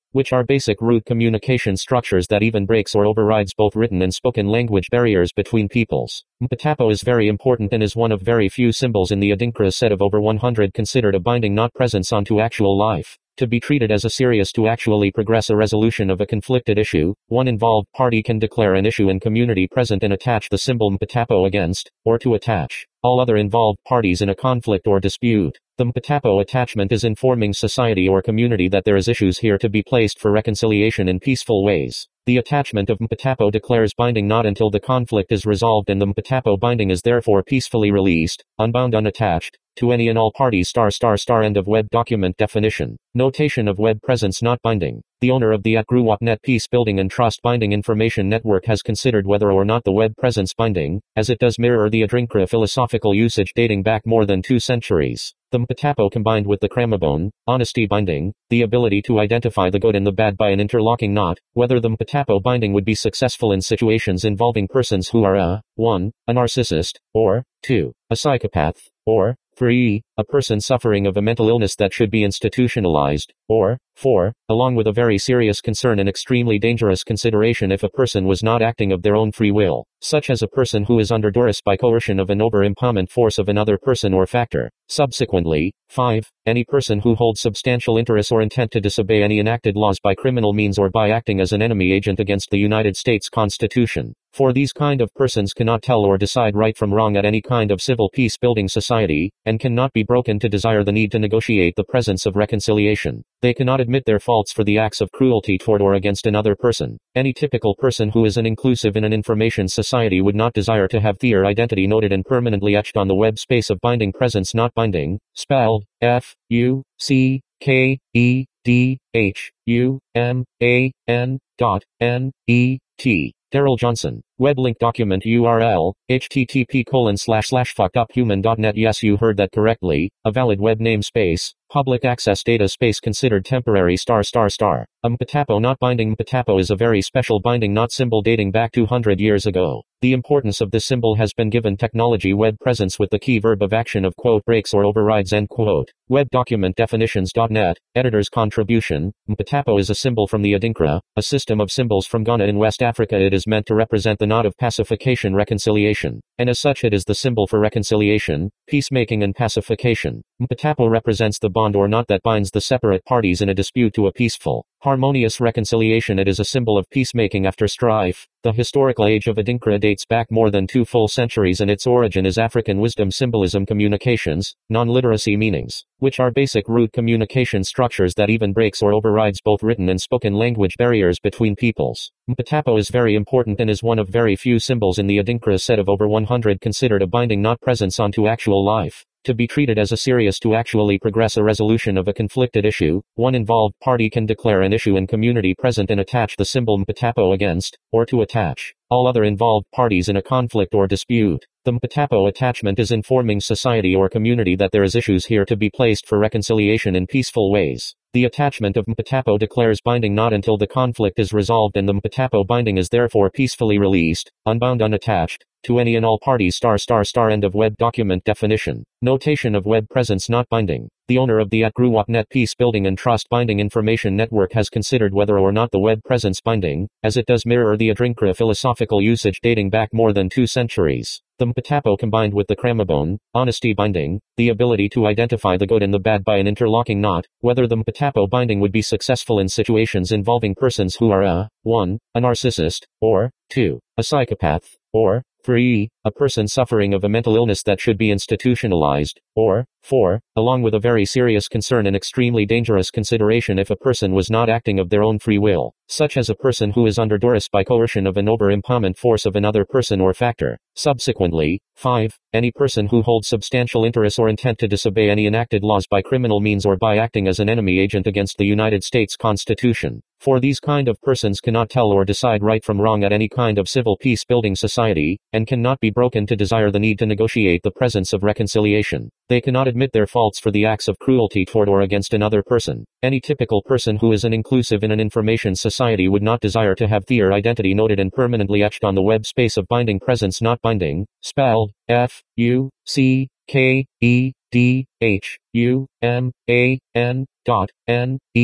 which are basic root communication structures that even breaks or overrides both written and spoken language barriers between peoples. Mpatapo is very important and is one of very few symbols in the Adinkra set of over one hundred considered a binding not presence onto actual life. To be treated as a serious to actually progress a resolution of a conflicted issue, one involved party can declare an issue and community present and attach the symbol Mpatapo against, or to attach, all other involved parties in a conflict or dispute. The Mpatapo attachment is informing society or community that there is issues here to be placed for reconciliation in peaceful ways. The attachment of Mpatapo declares binding not until the conflict is resolved, and the Mpatapo binding is therefore peacefully released, unbound, unattached, to any and all parties. Star star star End of web document definition. Notation of web presence not binding. The owner of the at GruWatNet Peace Building and Trust Binding Information Network has considered whether or not the web presence binding, as it does mirror the Adinkra philosophical usage dating back more than two centuries. The Mpatapo combined with the Kramabone, honesty binding, the ability to identify the good and the bad by an interlocking knot, whether the Mpatapo binding would be successful in situations involving persons who are a, one, a narcissist, or, two, a psychopath, or, three, a person suffering of a mental illness that should be institutionalized, or, four, along with a very serious concern and extremely dangerous consideration if a person was not acting of their own free will, such as a person who is under duress by coercion of an over-empowerment force of another person or factor. Subsequently, five, any person who holds substantial interest or intent to disobey any enacted laws by criminal means or by acting as an enemy agent against the United States Constitution. For these kind of persons cannot tell or decide right from wrong at any kind of civil peace-building society, and cannot be broken to desire the need to negotiate the presence of reconciliation. They cannot admit their faults for the acts of cruelty toward or against another person. Any typical person who is an inclusive in an information society would not desire to have their identity noted and permanently etched on the web space of binding presence not binding, spelled F U C K E D H U M A N dot N E T. Daryl Johnson. Web link document U R L, http colon slash slash fuckeduphuman.net. Yes, you heard that correctly. A valid web namespace. Public access data space considered temporary star star star. A Mpatapo not binding. Mpatapo is a very special binding not symbol dating back two hundred years ago. The importance of this symbol has been given technology web presence with the key verb of action of quote breaks or overrides end quote. Web document definitions dot net. Editor's contribution. Mpatapo is a symbol from the Adinkra, a system of symbols from Ghana in West Africa. It is meant to represent the knot of pacification reconciliation, and as such it is the symbol for reconciliation, peacemaking and pacification. Mpatapo represents the bond or knot that binds the separate parties in a dispute to a peaceful, harmonious reconciliation. It is a symbol of peacemaking after strife. The historical age of Adinkra dates back more than two full centuries, and its origin is African wisdom symbolism communications, non-literacy meanings, which are basic root communication structures that even breaks or overrides both written and spoken language barriers between peoples. Mpatapo is very important and is one of very few symbols in the Adinkra set of over one hundred considered a binding not presence onto actual life. To be treated as a serious to actually progress a resolution of a conflicted issue, one involved party can declare an issue and community present and attach the symbol Mpatapo against, or to attach, all other involved parties in a conflict or dispute. The Mpatapo attachment is informing society or community that there is issues here to be placed for reconciliation in peaceful ways. The attachment of Mpatapo declares binding not until the conflict is resolved, and the Mpatapo binding is therefore peacefully released, unbound, unattached, to any and all parties. Star star star End of web document definition. Notation of web presence not binding. The owner of the at GruWatNet Peace Building and Trust Binding Information Network has considered whether or not the web presence binding, as it does mirror the Adinkra philosophical usage dating back more than two centuries. The Mpatapo combined with the Kramabone, honesty binding, the ability to identify the good and the bad by an interlocking knot, whether the Mpatapo binding would be successful in situations involving persons who are a, one, a narcissist, or, two, a psychopath, or, three, a person suffering of a mental illness that should be institutionalized, or, four, along with a very serious concern and extremely dangerous consideration if a person was not acting of their own free will, such as a person who is under duress by coercion of an over-empowerment force of another person or factor. Subsequently, five, any person who holds substantial interest or intent to disobey any enacted laws by criminal means or by acting as an enemy agent against the United States Constitution. For these kind of persons cannot tell or decide right from wrong at any kind of civil peace-building society, and cannot be broken to desire the need to negotiate the presence of reconciliation. They cannot admit their faults for the acts of cruelty toward or against another person. Any typical person who is an inclusive in an information society would not desire to have their identity noted and permanently etched on the web space of binding presence not binding, spelled F U C K E D H U M A N dot N E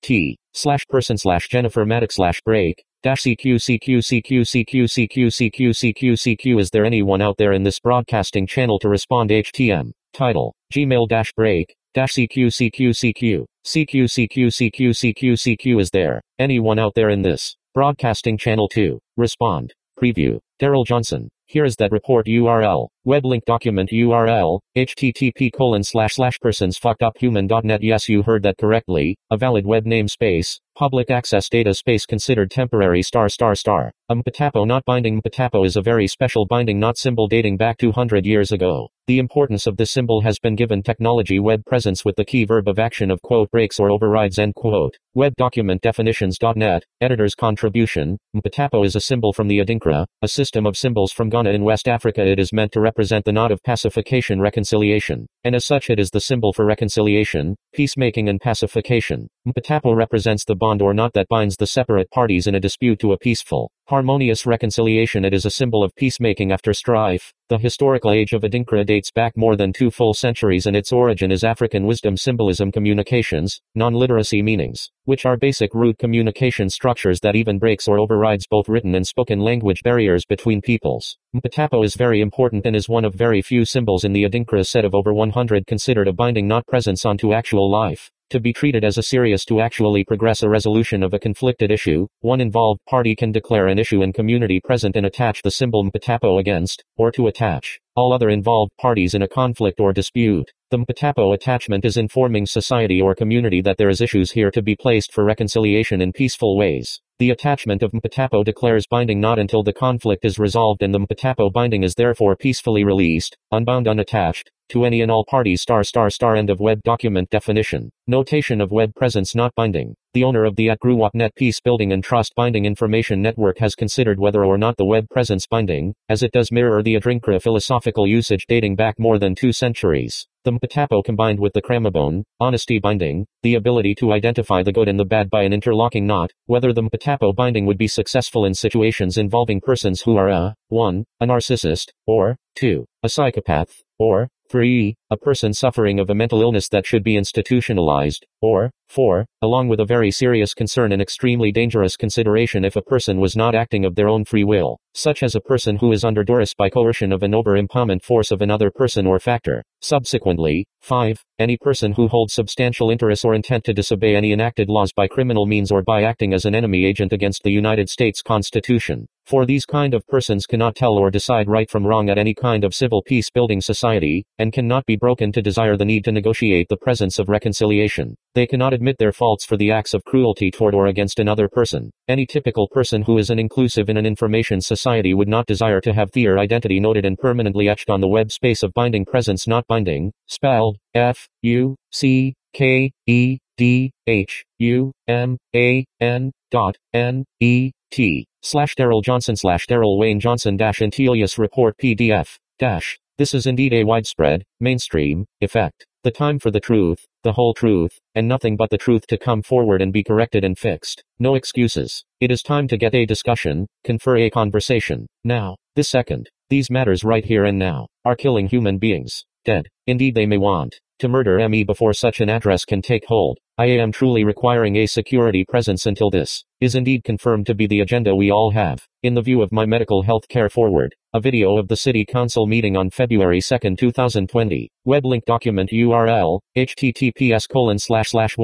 T, slash person slash Jennifer Maddox slash break, dash CQ CQ CQ CQ CQ CQ CQ CQ. Is there anyone out there in this broadcasting channel to respond? H T M, title, Gmail dash break, dash CQ CQ CQ, CQ CQ CQ CQ CQ. Is there anyone out there in this broadcasting channel to respond? Preview, Daryl Johnson. Here is that report U R L, web link document U R L, http colon slash slash persons fucked up human dot net. Yes, you heard that correctly. A valid web namespace, public access data space considered temporary star star star. A mpatapo not binding. Mpatapo is a very special binding not symbol dating back two hundred years ago. The importance of this symbol has been given technology web presence with the key verb of action of quote breaks or overrides end quote. Web document definitions dot net, editor's contribution. Mpatapo is a symbol from the Adinkra, a system of symbols from Ghana in West Africa. It is meant to represent the knot of pacification reconciliation, and as such it is the symbol for reconciliation, peacemaking and pacification. Mpatapo represents the bond or knot that binds the separate parties in a dispute to a peaceful, harmonious reconciliation. It is a symbol of peacemaking after strife. The historical age of Adinkra dates back more than two full centuries, and its origin is African wisdom symbolism communications, non-literacy meanings, which are basic root communication structures that even breaks or overrides both written and spoken language barriers between peoples. Mpatapo is very important and is one of very few symbols in the Adinkra set of over one hundred considered a binding not presence onto actual life. To be treated as a serious to actually progress a resolution of a conflicted issue, one involved party can declare an issue and community present and attach the symbol Mpatapo against, or to attach, all other involved parties in a conflict or dispute. The Mpatapo attachment is informing society or community that there is issues here to be placed for reconciliation in peaceful ways. The attachment of Mpatapo declares binding not until the conflict is resolved, and the Mpatapo binding is therefore peacefully released, unbound unattached, to any and all parties star star star. End of web document definition. Notation of web presence not binding. The owner of the at Gruwap Net Peace Building and Trust Binding Information Network has considered whether or not the web presence binding, as it does mirror the Adinkra philosophical usage dating back more than two centuries. The Mpatapo combined with the Kramabone, honesty binding, the ability to identify the good and the bad by an interlocking knot, whether the Mpatapo binding would be successful in situations involving persons who are a, one, a narcissist, or, two, a psychopath, or, three, a person suffering of a mental illness that should be institutionalized, or, four, along with a very serious concern and extremely dangerous consideration if a person was not acting of their own free will, such as a person who is under duress by coercion of an over-empowerment force of another person or factor. Subsequently, five, any person who holds substantial interest or intent to disobey any enacted laws by criminal means or by acting as an enemy agent against the United States Constitution. For these kind of persons cannot tell or decide right from wrong at any kind of civil peace-building society, and cannot be broken to desire the need to negotiate the presence of reconciliation. They cannot admit their faults for the acts of cruelty toward or against another person. Any typical person who is an inclusive in an information society would not desire to have their identity noted and permanently etched on the web space of binding presence not binding, spelled, F, U, C, K, E, D, H, U, M, A, N, dot, N, E, T, slash Daryl Johnson slash Daryl Wayne Johnson dash Antelius report P D F, dash. This is indeed a widespread, mainstream, effect. The time for the truth, the whole truth, and nothing but the truth to come forward and be corrected and fixed. No excuses. It is time to get a discussion, confer a conversation. Now, this second. These matters right here and now, are killing human beings. Dead. Indeed they may want to murder me before such an address can take hold. I am truly requiring a security presence until this is indeed confirmed to be the agenda we all have. In the view of my medical health care forward, a video of the City Council meeting on February second two thousand twenty. Web link document U R L, https colon slash slash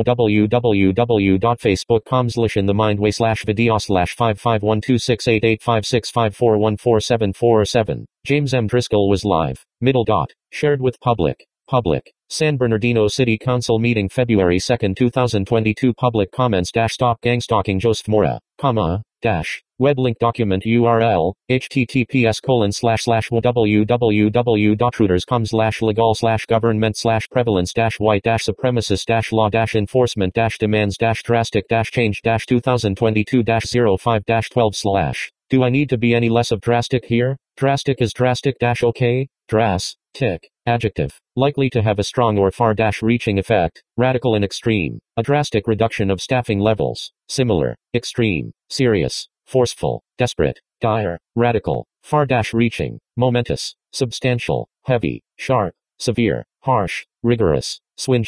www.facebook.com slash in the mindway slash video slash five five one two six eight eight five six five four one four seven four seven. James M. Driscoll was live. Middle dot. Shared with public. Public. San Bernardino City Council meeting February second two thousand twenty-two. Public comments dash stop gangstalking Joseph Mora, comma, dash. Web link document U R L, https colon slash slash www.rooters.com slash legal slash government slash prevalence dash white dash supremacist dash law dash enforcement dash demands dash drastic dash change dash twenty twenty-two dash zero five dash twelve slash. Do I need to be any less of drastic here? Drastic is drastic dash okay? Dras, tick, adjective. Likely to have a strong or far dash reaching effect, radical and extreme. A drastic reduction of staffing levels. Similar, extreme, serious, forceful, desperate, dire, radical, far dash reaching, momentous, substantial, heavy, sharp, severe, harsh, rigorous, swinging,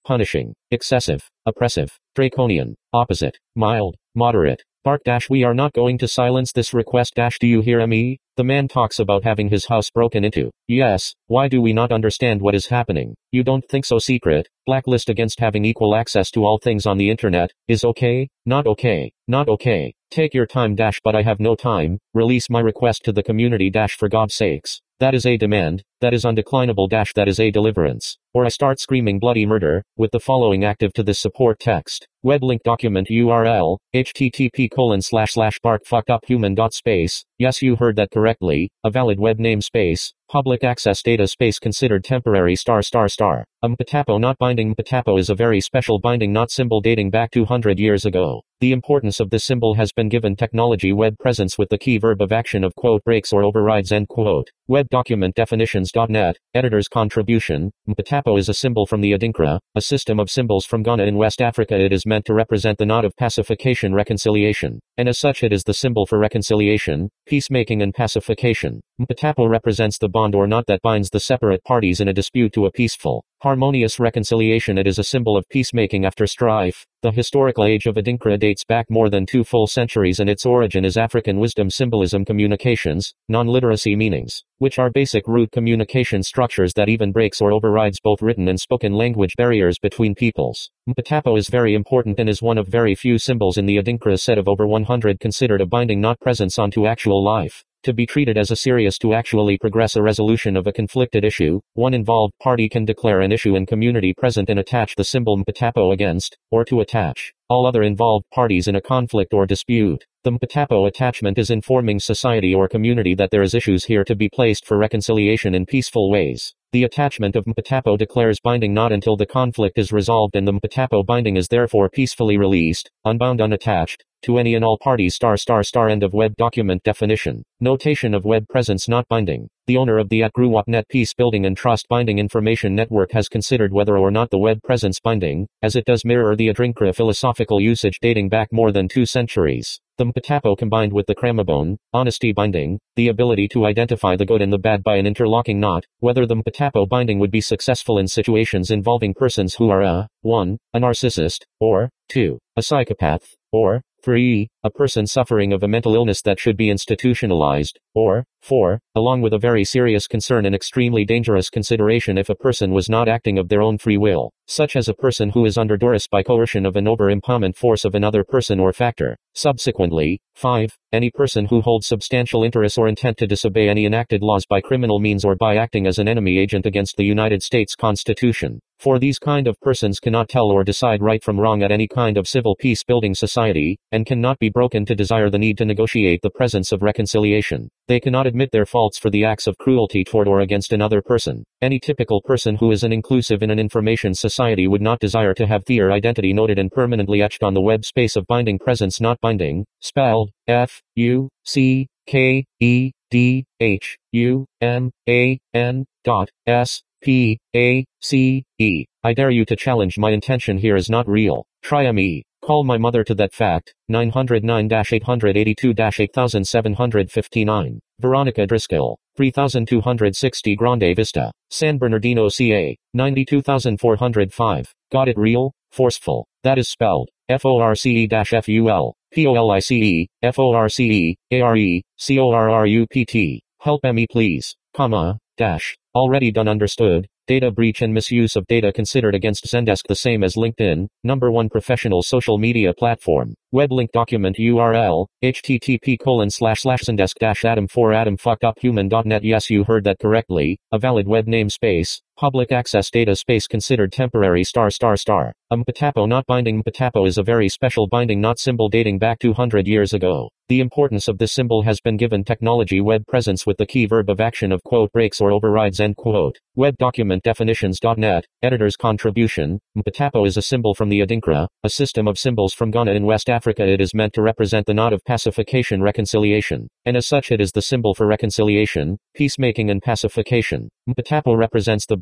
punishing, excessive, oppressive, draconian, opposite, mild, moderate. Bark dash we are not going to silence this request dash do you hear me? The man talks about having his house broken into. Yes, why do we not understand what is happening? You don't think so? Secret, blacklist against having equal access to all things on the internet, is okay? Not okay, not okay. Take your time dash but I have no time, release my request to the community dash for God's sakes. That is a demand, that is undeclinable dash that is a deliverance. Or I start screaming bloody murder, with the following active to this support text. Web link document U R L, http colon slash slash bark fucked up human dot space. Yes, you heard that correctly, a valid web namespace. Public access data space considered temporary star star star. Mpatapo not binding. Mpatapo is a very special binding not symbol dating back two hundred years ago. The importance of this symbol has been given technology web presence with the key verb of action of quote breaks or overrides end quote. Web document definitions dot net, editor's contribution. Mpatapo is a symbol from the Adinkra, a system of symbols from Ghana in West Africa. It is meant to represent the knot of pacification reconciliation, and as such it is the symbol for reconciliation, peacemaking and pacification. Mpatapo represents the bond or knot that binds the separate parties in a dispute to a peaceful, harmonious reconciliation. It is a symbol of peacemaking after strife. The historical age of Adinkra dates back more than two full centuries and its origin is African wisdom symbolism communications, non-literacy meanings, which are basic root communication structures that even breaks or overrides both written and spoken language barriers between peoples. Mpatapo is very important and is one of very few symbols in the Adinkra set of over one hundred considered a binding not presence onto actual life. To be treated as a serious to actually progress a resolution of a conflicted issue, one involved party can declare an issue and community present and attach the symbol Mpatapo against, or to attach, all other involved parties in a conflict or dispute. The Mpatapo attachment is informing society or community that there is issues here to be placed for reconciliation in peaceful ways. The attachment of Mpatapo declares binding not until the conflict is resolved and the Mpatapo binding is therefore peacefully released, unbound unattached, to any and all parties star star star end of web document definition. Notation of web presence not binding. The owner of the at GruWapNet Peace Building and Trust Binding Information Network has considered whether or not the web presence binding, as it does mirror the Adinkra philosophical usage dating back more than two centuries. The Mpatapo combined with the Kramabone, honesty binding, the ability to identify the good and the bad by an interlocking knot, whether the Mpatapo binding would be successful in situations involving persons who are a, one, a narcissist, or, two, a psychopath, or, three, a person suffering of a mental illness that should be institutionalized, or, four, along with a very serious concern and extremely dangerous consideration if a person was not acting of their own free will, such as a person who is under duress by coercion of an over-empowerment force of another person or factor. Subsequently, five, any person who holds substantial interest or intent to disobey any enacted laws by criminal means or by acting as an enemy agent against the United States Constitution. For these kind of persons cannot tell or decide right from wrong at any kind of civil peace-building society, and cannot be broken to desire the need to negotiate the presence of reconciliation. They cannot admit their faults for the acts of cruelty toward or against another person. Any typical person who is an inclusive in an information society would not desire to have their identity noted and permanently etched on the web space of binding presence not binding, spelled, F, U, C, K, E, D, H, U, M, A, N, dot, S, P, A, C, E. I dare you to challenge my intention here is not real. Try me. Call my mother to that fact. nine oh nine, eight eight two, eight seven five nine. Veronica Driscoll. three two six zero Grande Vista. San Bernardino C A. ninety-two four oh five. Got it real? Forceful. That is spelled. F O R C E F U L. P O L I C E. F O R C E. A R E. C O R R U P T. Help me please. Comma. Dash. Already done understood. Data breach and misuse of data considered against Zendesk the same as LinkedIn, number one professional social media platform. Web link document U R L, http colon slash slash zendesk dash adam four adam fucked up human dot net. Yes, you heard that correctly. A valid web namespace. Public access data space considered temporary star star star. Mpatapo not binding. Mpatapo is a very special binding not symbol dating back two hundred years ago. The importance of this symbol has been given technology web presence with the key verb of action of quote breaks or overrides end quote. Web document definitions dot net, editor's contribution. Mpatapo is a symbol from the Adinkra, a system of symbols from Ghana in West Africa. It is meant to represent the knot of pacification reconciliation, and as such it is the symbol for reconciliation, peacemaking and pacification. Mpatapo represents the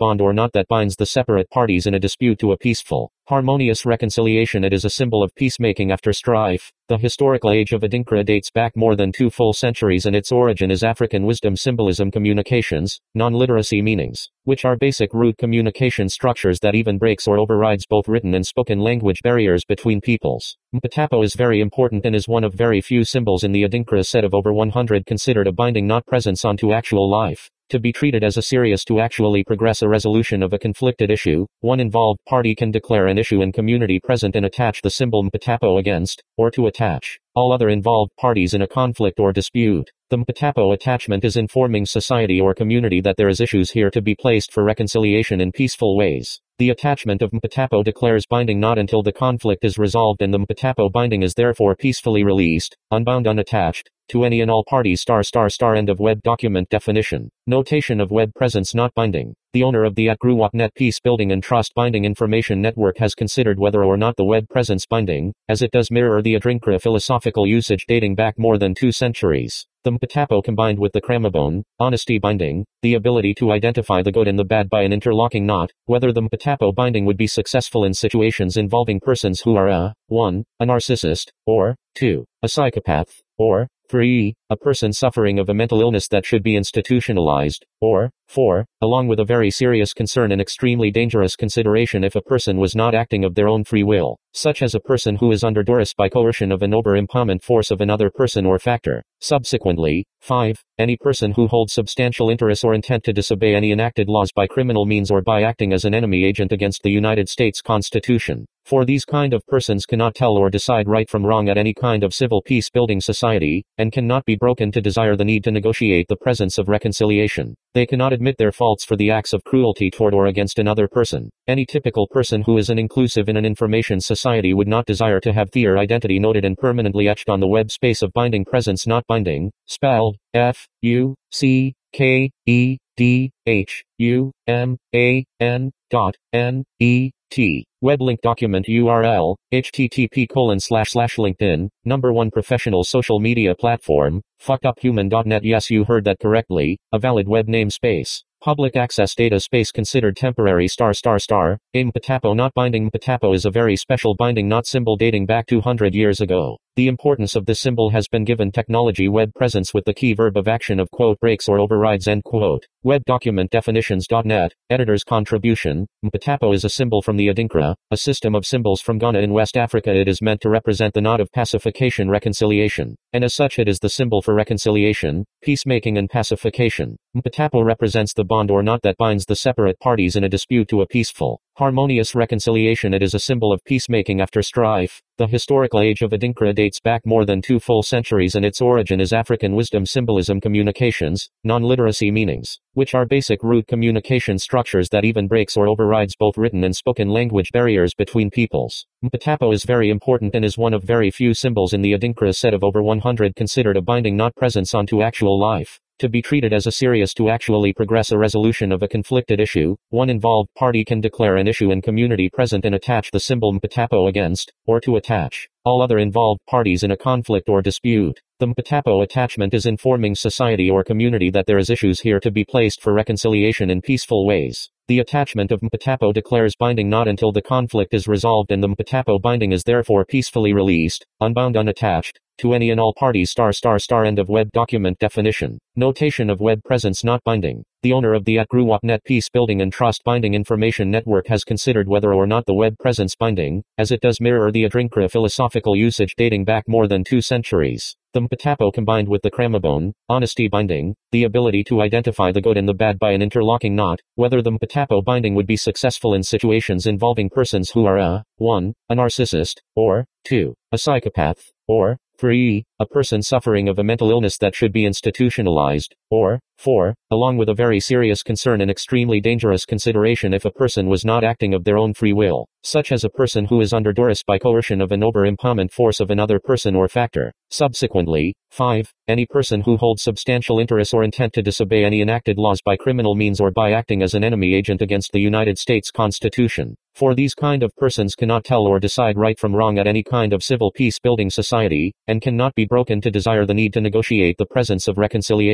bond or knot that binds the separate parties in a dispute to a peaceful, harmonious reconciliation. It is a symbol of peacemaking after strife. The historical age of Adinkra dates back more than two full centuries, and its origin is African wisdom symbolism communications, non-literacy meanings, which are basic root communication structures that even breaks or overrides both written and spoken language barriers between peoples. Mpatapo is very important and is one of very few symbols in the Adinkra set of over one hundred considered a binding not presence onto actual life. To be treated as a serious to actually progress a resolution of a conflicted issue, one involved party can declare an issue and community present and attach the symbol Mpatapo against, or to attach, all other involved parties in a conflict or dispute. The Mpatapo attachment is informing society or community that there is issues here to be placed for reconciliation in peaceful ways. The attachment of Mpatapo declares binding not until the conflict is resolved, and the Mpatapo binding is therefore peacefully released, unbound, unattached, to any and all parties. Star star star End of web document definition. Notation of web presence not binding. The owner of the at GruWatNet Peace Building and Trust Binding Information Network has considered whether or not the web presence binding, as it does mirror the Adinkra philosophical usage dating back more than two centuries. The Mpatapo combined with the Kramabone, honesty binding, the ability to identify the good and the bad by an interlocking knot, whether the Mpatapo binding would be successful in situations involving persons who are a, one, a narcissist, or, two, a psychopath, or, three, a person suffering of a mental illness that should be institutionalized, or, four, along with a very serious concern and extremely dangerous consideration if a person was not acting of their own free will, such as a person who is under duress by coercion of an over empowerment force of another person or factor. Subsequently, five, any person who holds substantial interest or intent to disobey any enacted laws by criminal means or by acting as an enemy agent against the United States Constitution. For these kind of persons cannot tell or decide right from wrong at any kind of civil peace building society, and cannot be broken to desire the need to negotiate the presence of reconciliation. They cannot admit their faults for the acts of cruelty toward or against another person. Any typical person who is an inclusive in an information society would not desire to have their identity noted and permanently etched on the web space of binding presence not binding, spelled F U C K E D H U M A N dot N E T. Web link document U R L, http colon slash slash LinkedIn, number one professional social media platform, fuckeduphuman dot net. Yes, you heard that correctly, a valid web namespace. Public access data space considered temporary star star star. A Mpatapo not binding. Mpatapo is a very special binding not symbol dating back two hundred years ago. The importance of this symbol has been given technology web presence with the key verb of action of quote breaks or overrides end quote. Web document definitions dot net, editor's contribution. Mpatapo is a symbol from the Adinkra, a system of symbols from Ghana in West Africa. It is meant to represent the knot of pacification reconciliation, and as such it is the symbol for reconciliation, peacemaking and pacification. Mpatapo represents the bond or knot that binds the separate parties in a dispute to a peaceful, harmonious reconciliation. It is a symbol of peacemaking after strife. The historical age of Adinkra dates back more than two full centuries, and its origin is African wisdom symbolism communications, non-literacy meanings, which are basic root communication structures that even breaks or overrides both written and spoken language barriers between peoples. Mpatapo is very important and is one of very few symbols in the Adinkra set of over one hundred considered a binding not presence onto actual life. To be treated as a serious to actually progress a resolution of a conflicted issue, one involved party can declare an issue and community present and attach the symbol Mpatapo against, or to attach, all other involved parties in a conflict or dispute. The Mpatapo attachment is informing society or community that there is issues here to be placed for reconciliation in peaceful ways. The attachment of Mpatapo declares binding not until the conflict is resolved, and the Mpatapo binding is therefore peacefully released, unbound, unattached, to any and all parties. Star star star End of web document definition. Notation of web presence not binding. The owner of the at GruWatNet Peace Building and Trust Binding Information Network has considered whether or not the web presence binding, as it does mirror the Adinkra philosophical usage dating back more than two centuries. The Mpatapo combined with the Kramabone, honesty binding, the ability to identify the good and the bad by an interlocking knot, whether the Mpatapo binding would be successful in situations involving persons who are a, one, a narcissist, or, two, a psychopath, or, three, a person suffering of a mental illness that should be institutionalized, or, four, along with a very serious concern and extremely dangerous consideration if a person was not acting of their own free will, such as a person who is under duress by coercion of an over empowerment force of another person or factor. Subsequently, five, any person who holds substantial interest or intent to disobey any enacted laws by criminal means or by acting as an enemy agent against the United States Constitution. For these kind of persons cannot tell or decide right from wrong at any kind of civil peace building society, and cannot be broken to desire the need to negotiate the presence of reconciliation.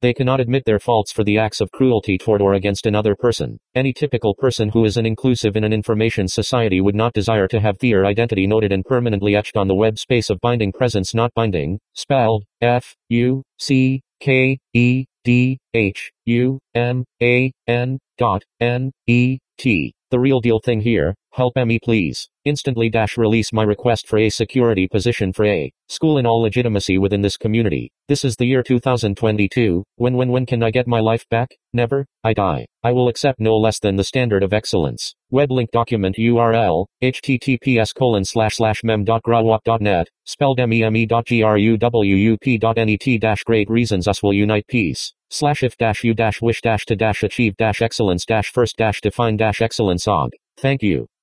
They cannot admit their faults for the acts of cruelty toward or against another person. Any typical person who is an inclusive in an information society would not desire to have their identity noted and permanently etched on the web space of binding presence not binding, spelled F U C K E D H U M A N dot N E T. The real deal thing here. Help me please. Instantly dash release my request for a security position for a school in all legitimacy within this community. This is the year two thousand twenty-two. When when when can I get my life back? Never. I die. I will accept no less than the standard of excellence. Web link document U R L, https colon slash slash mem dot grawap dot net, spelled meme dot gruwup dot net dash great reasons us will unite peace. Slash if dash you dash wish dash to dash achieve dash excellence dash first dash define dash excellence og. Thank you.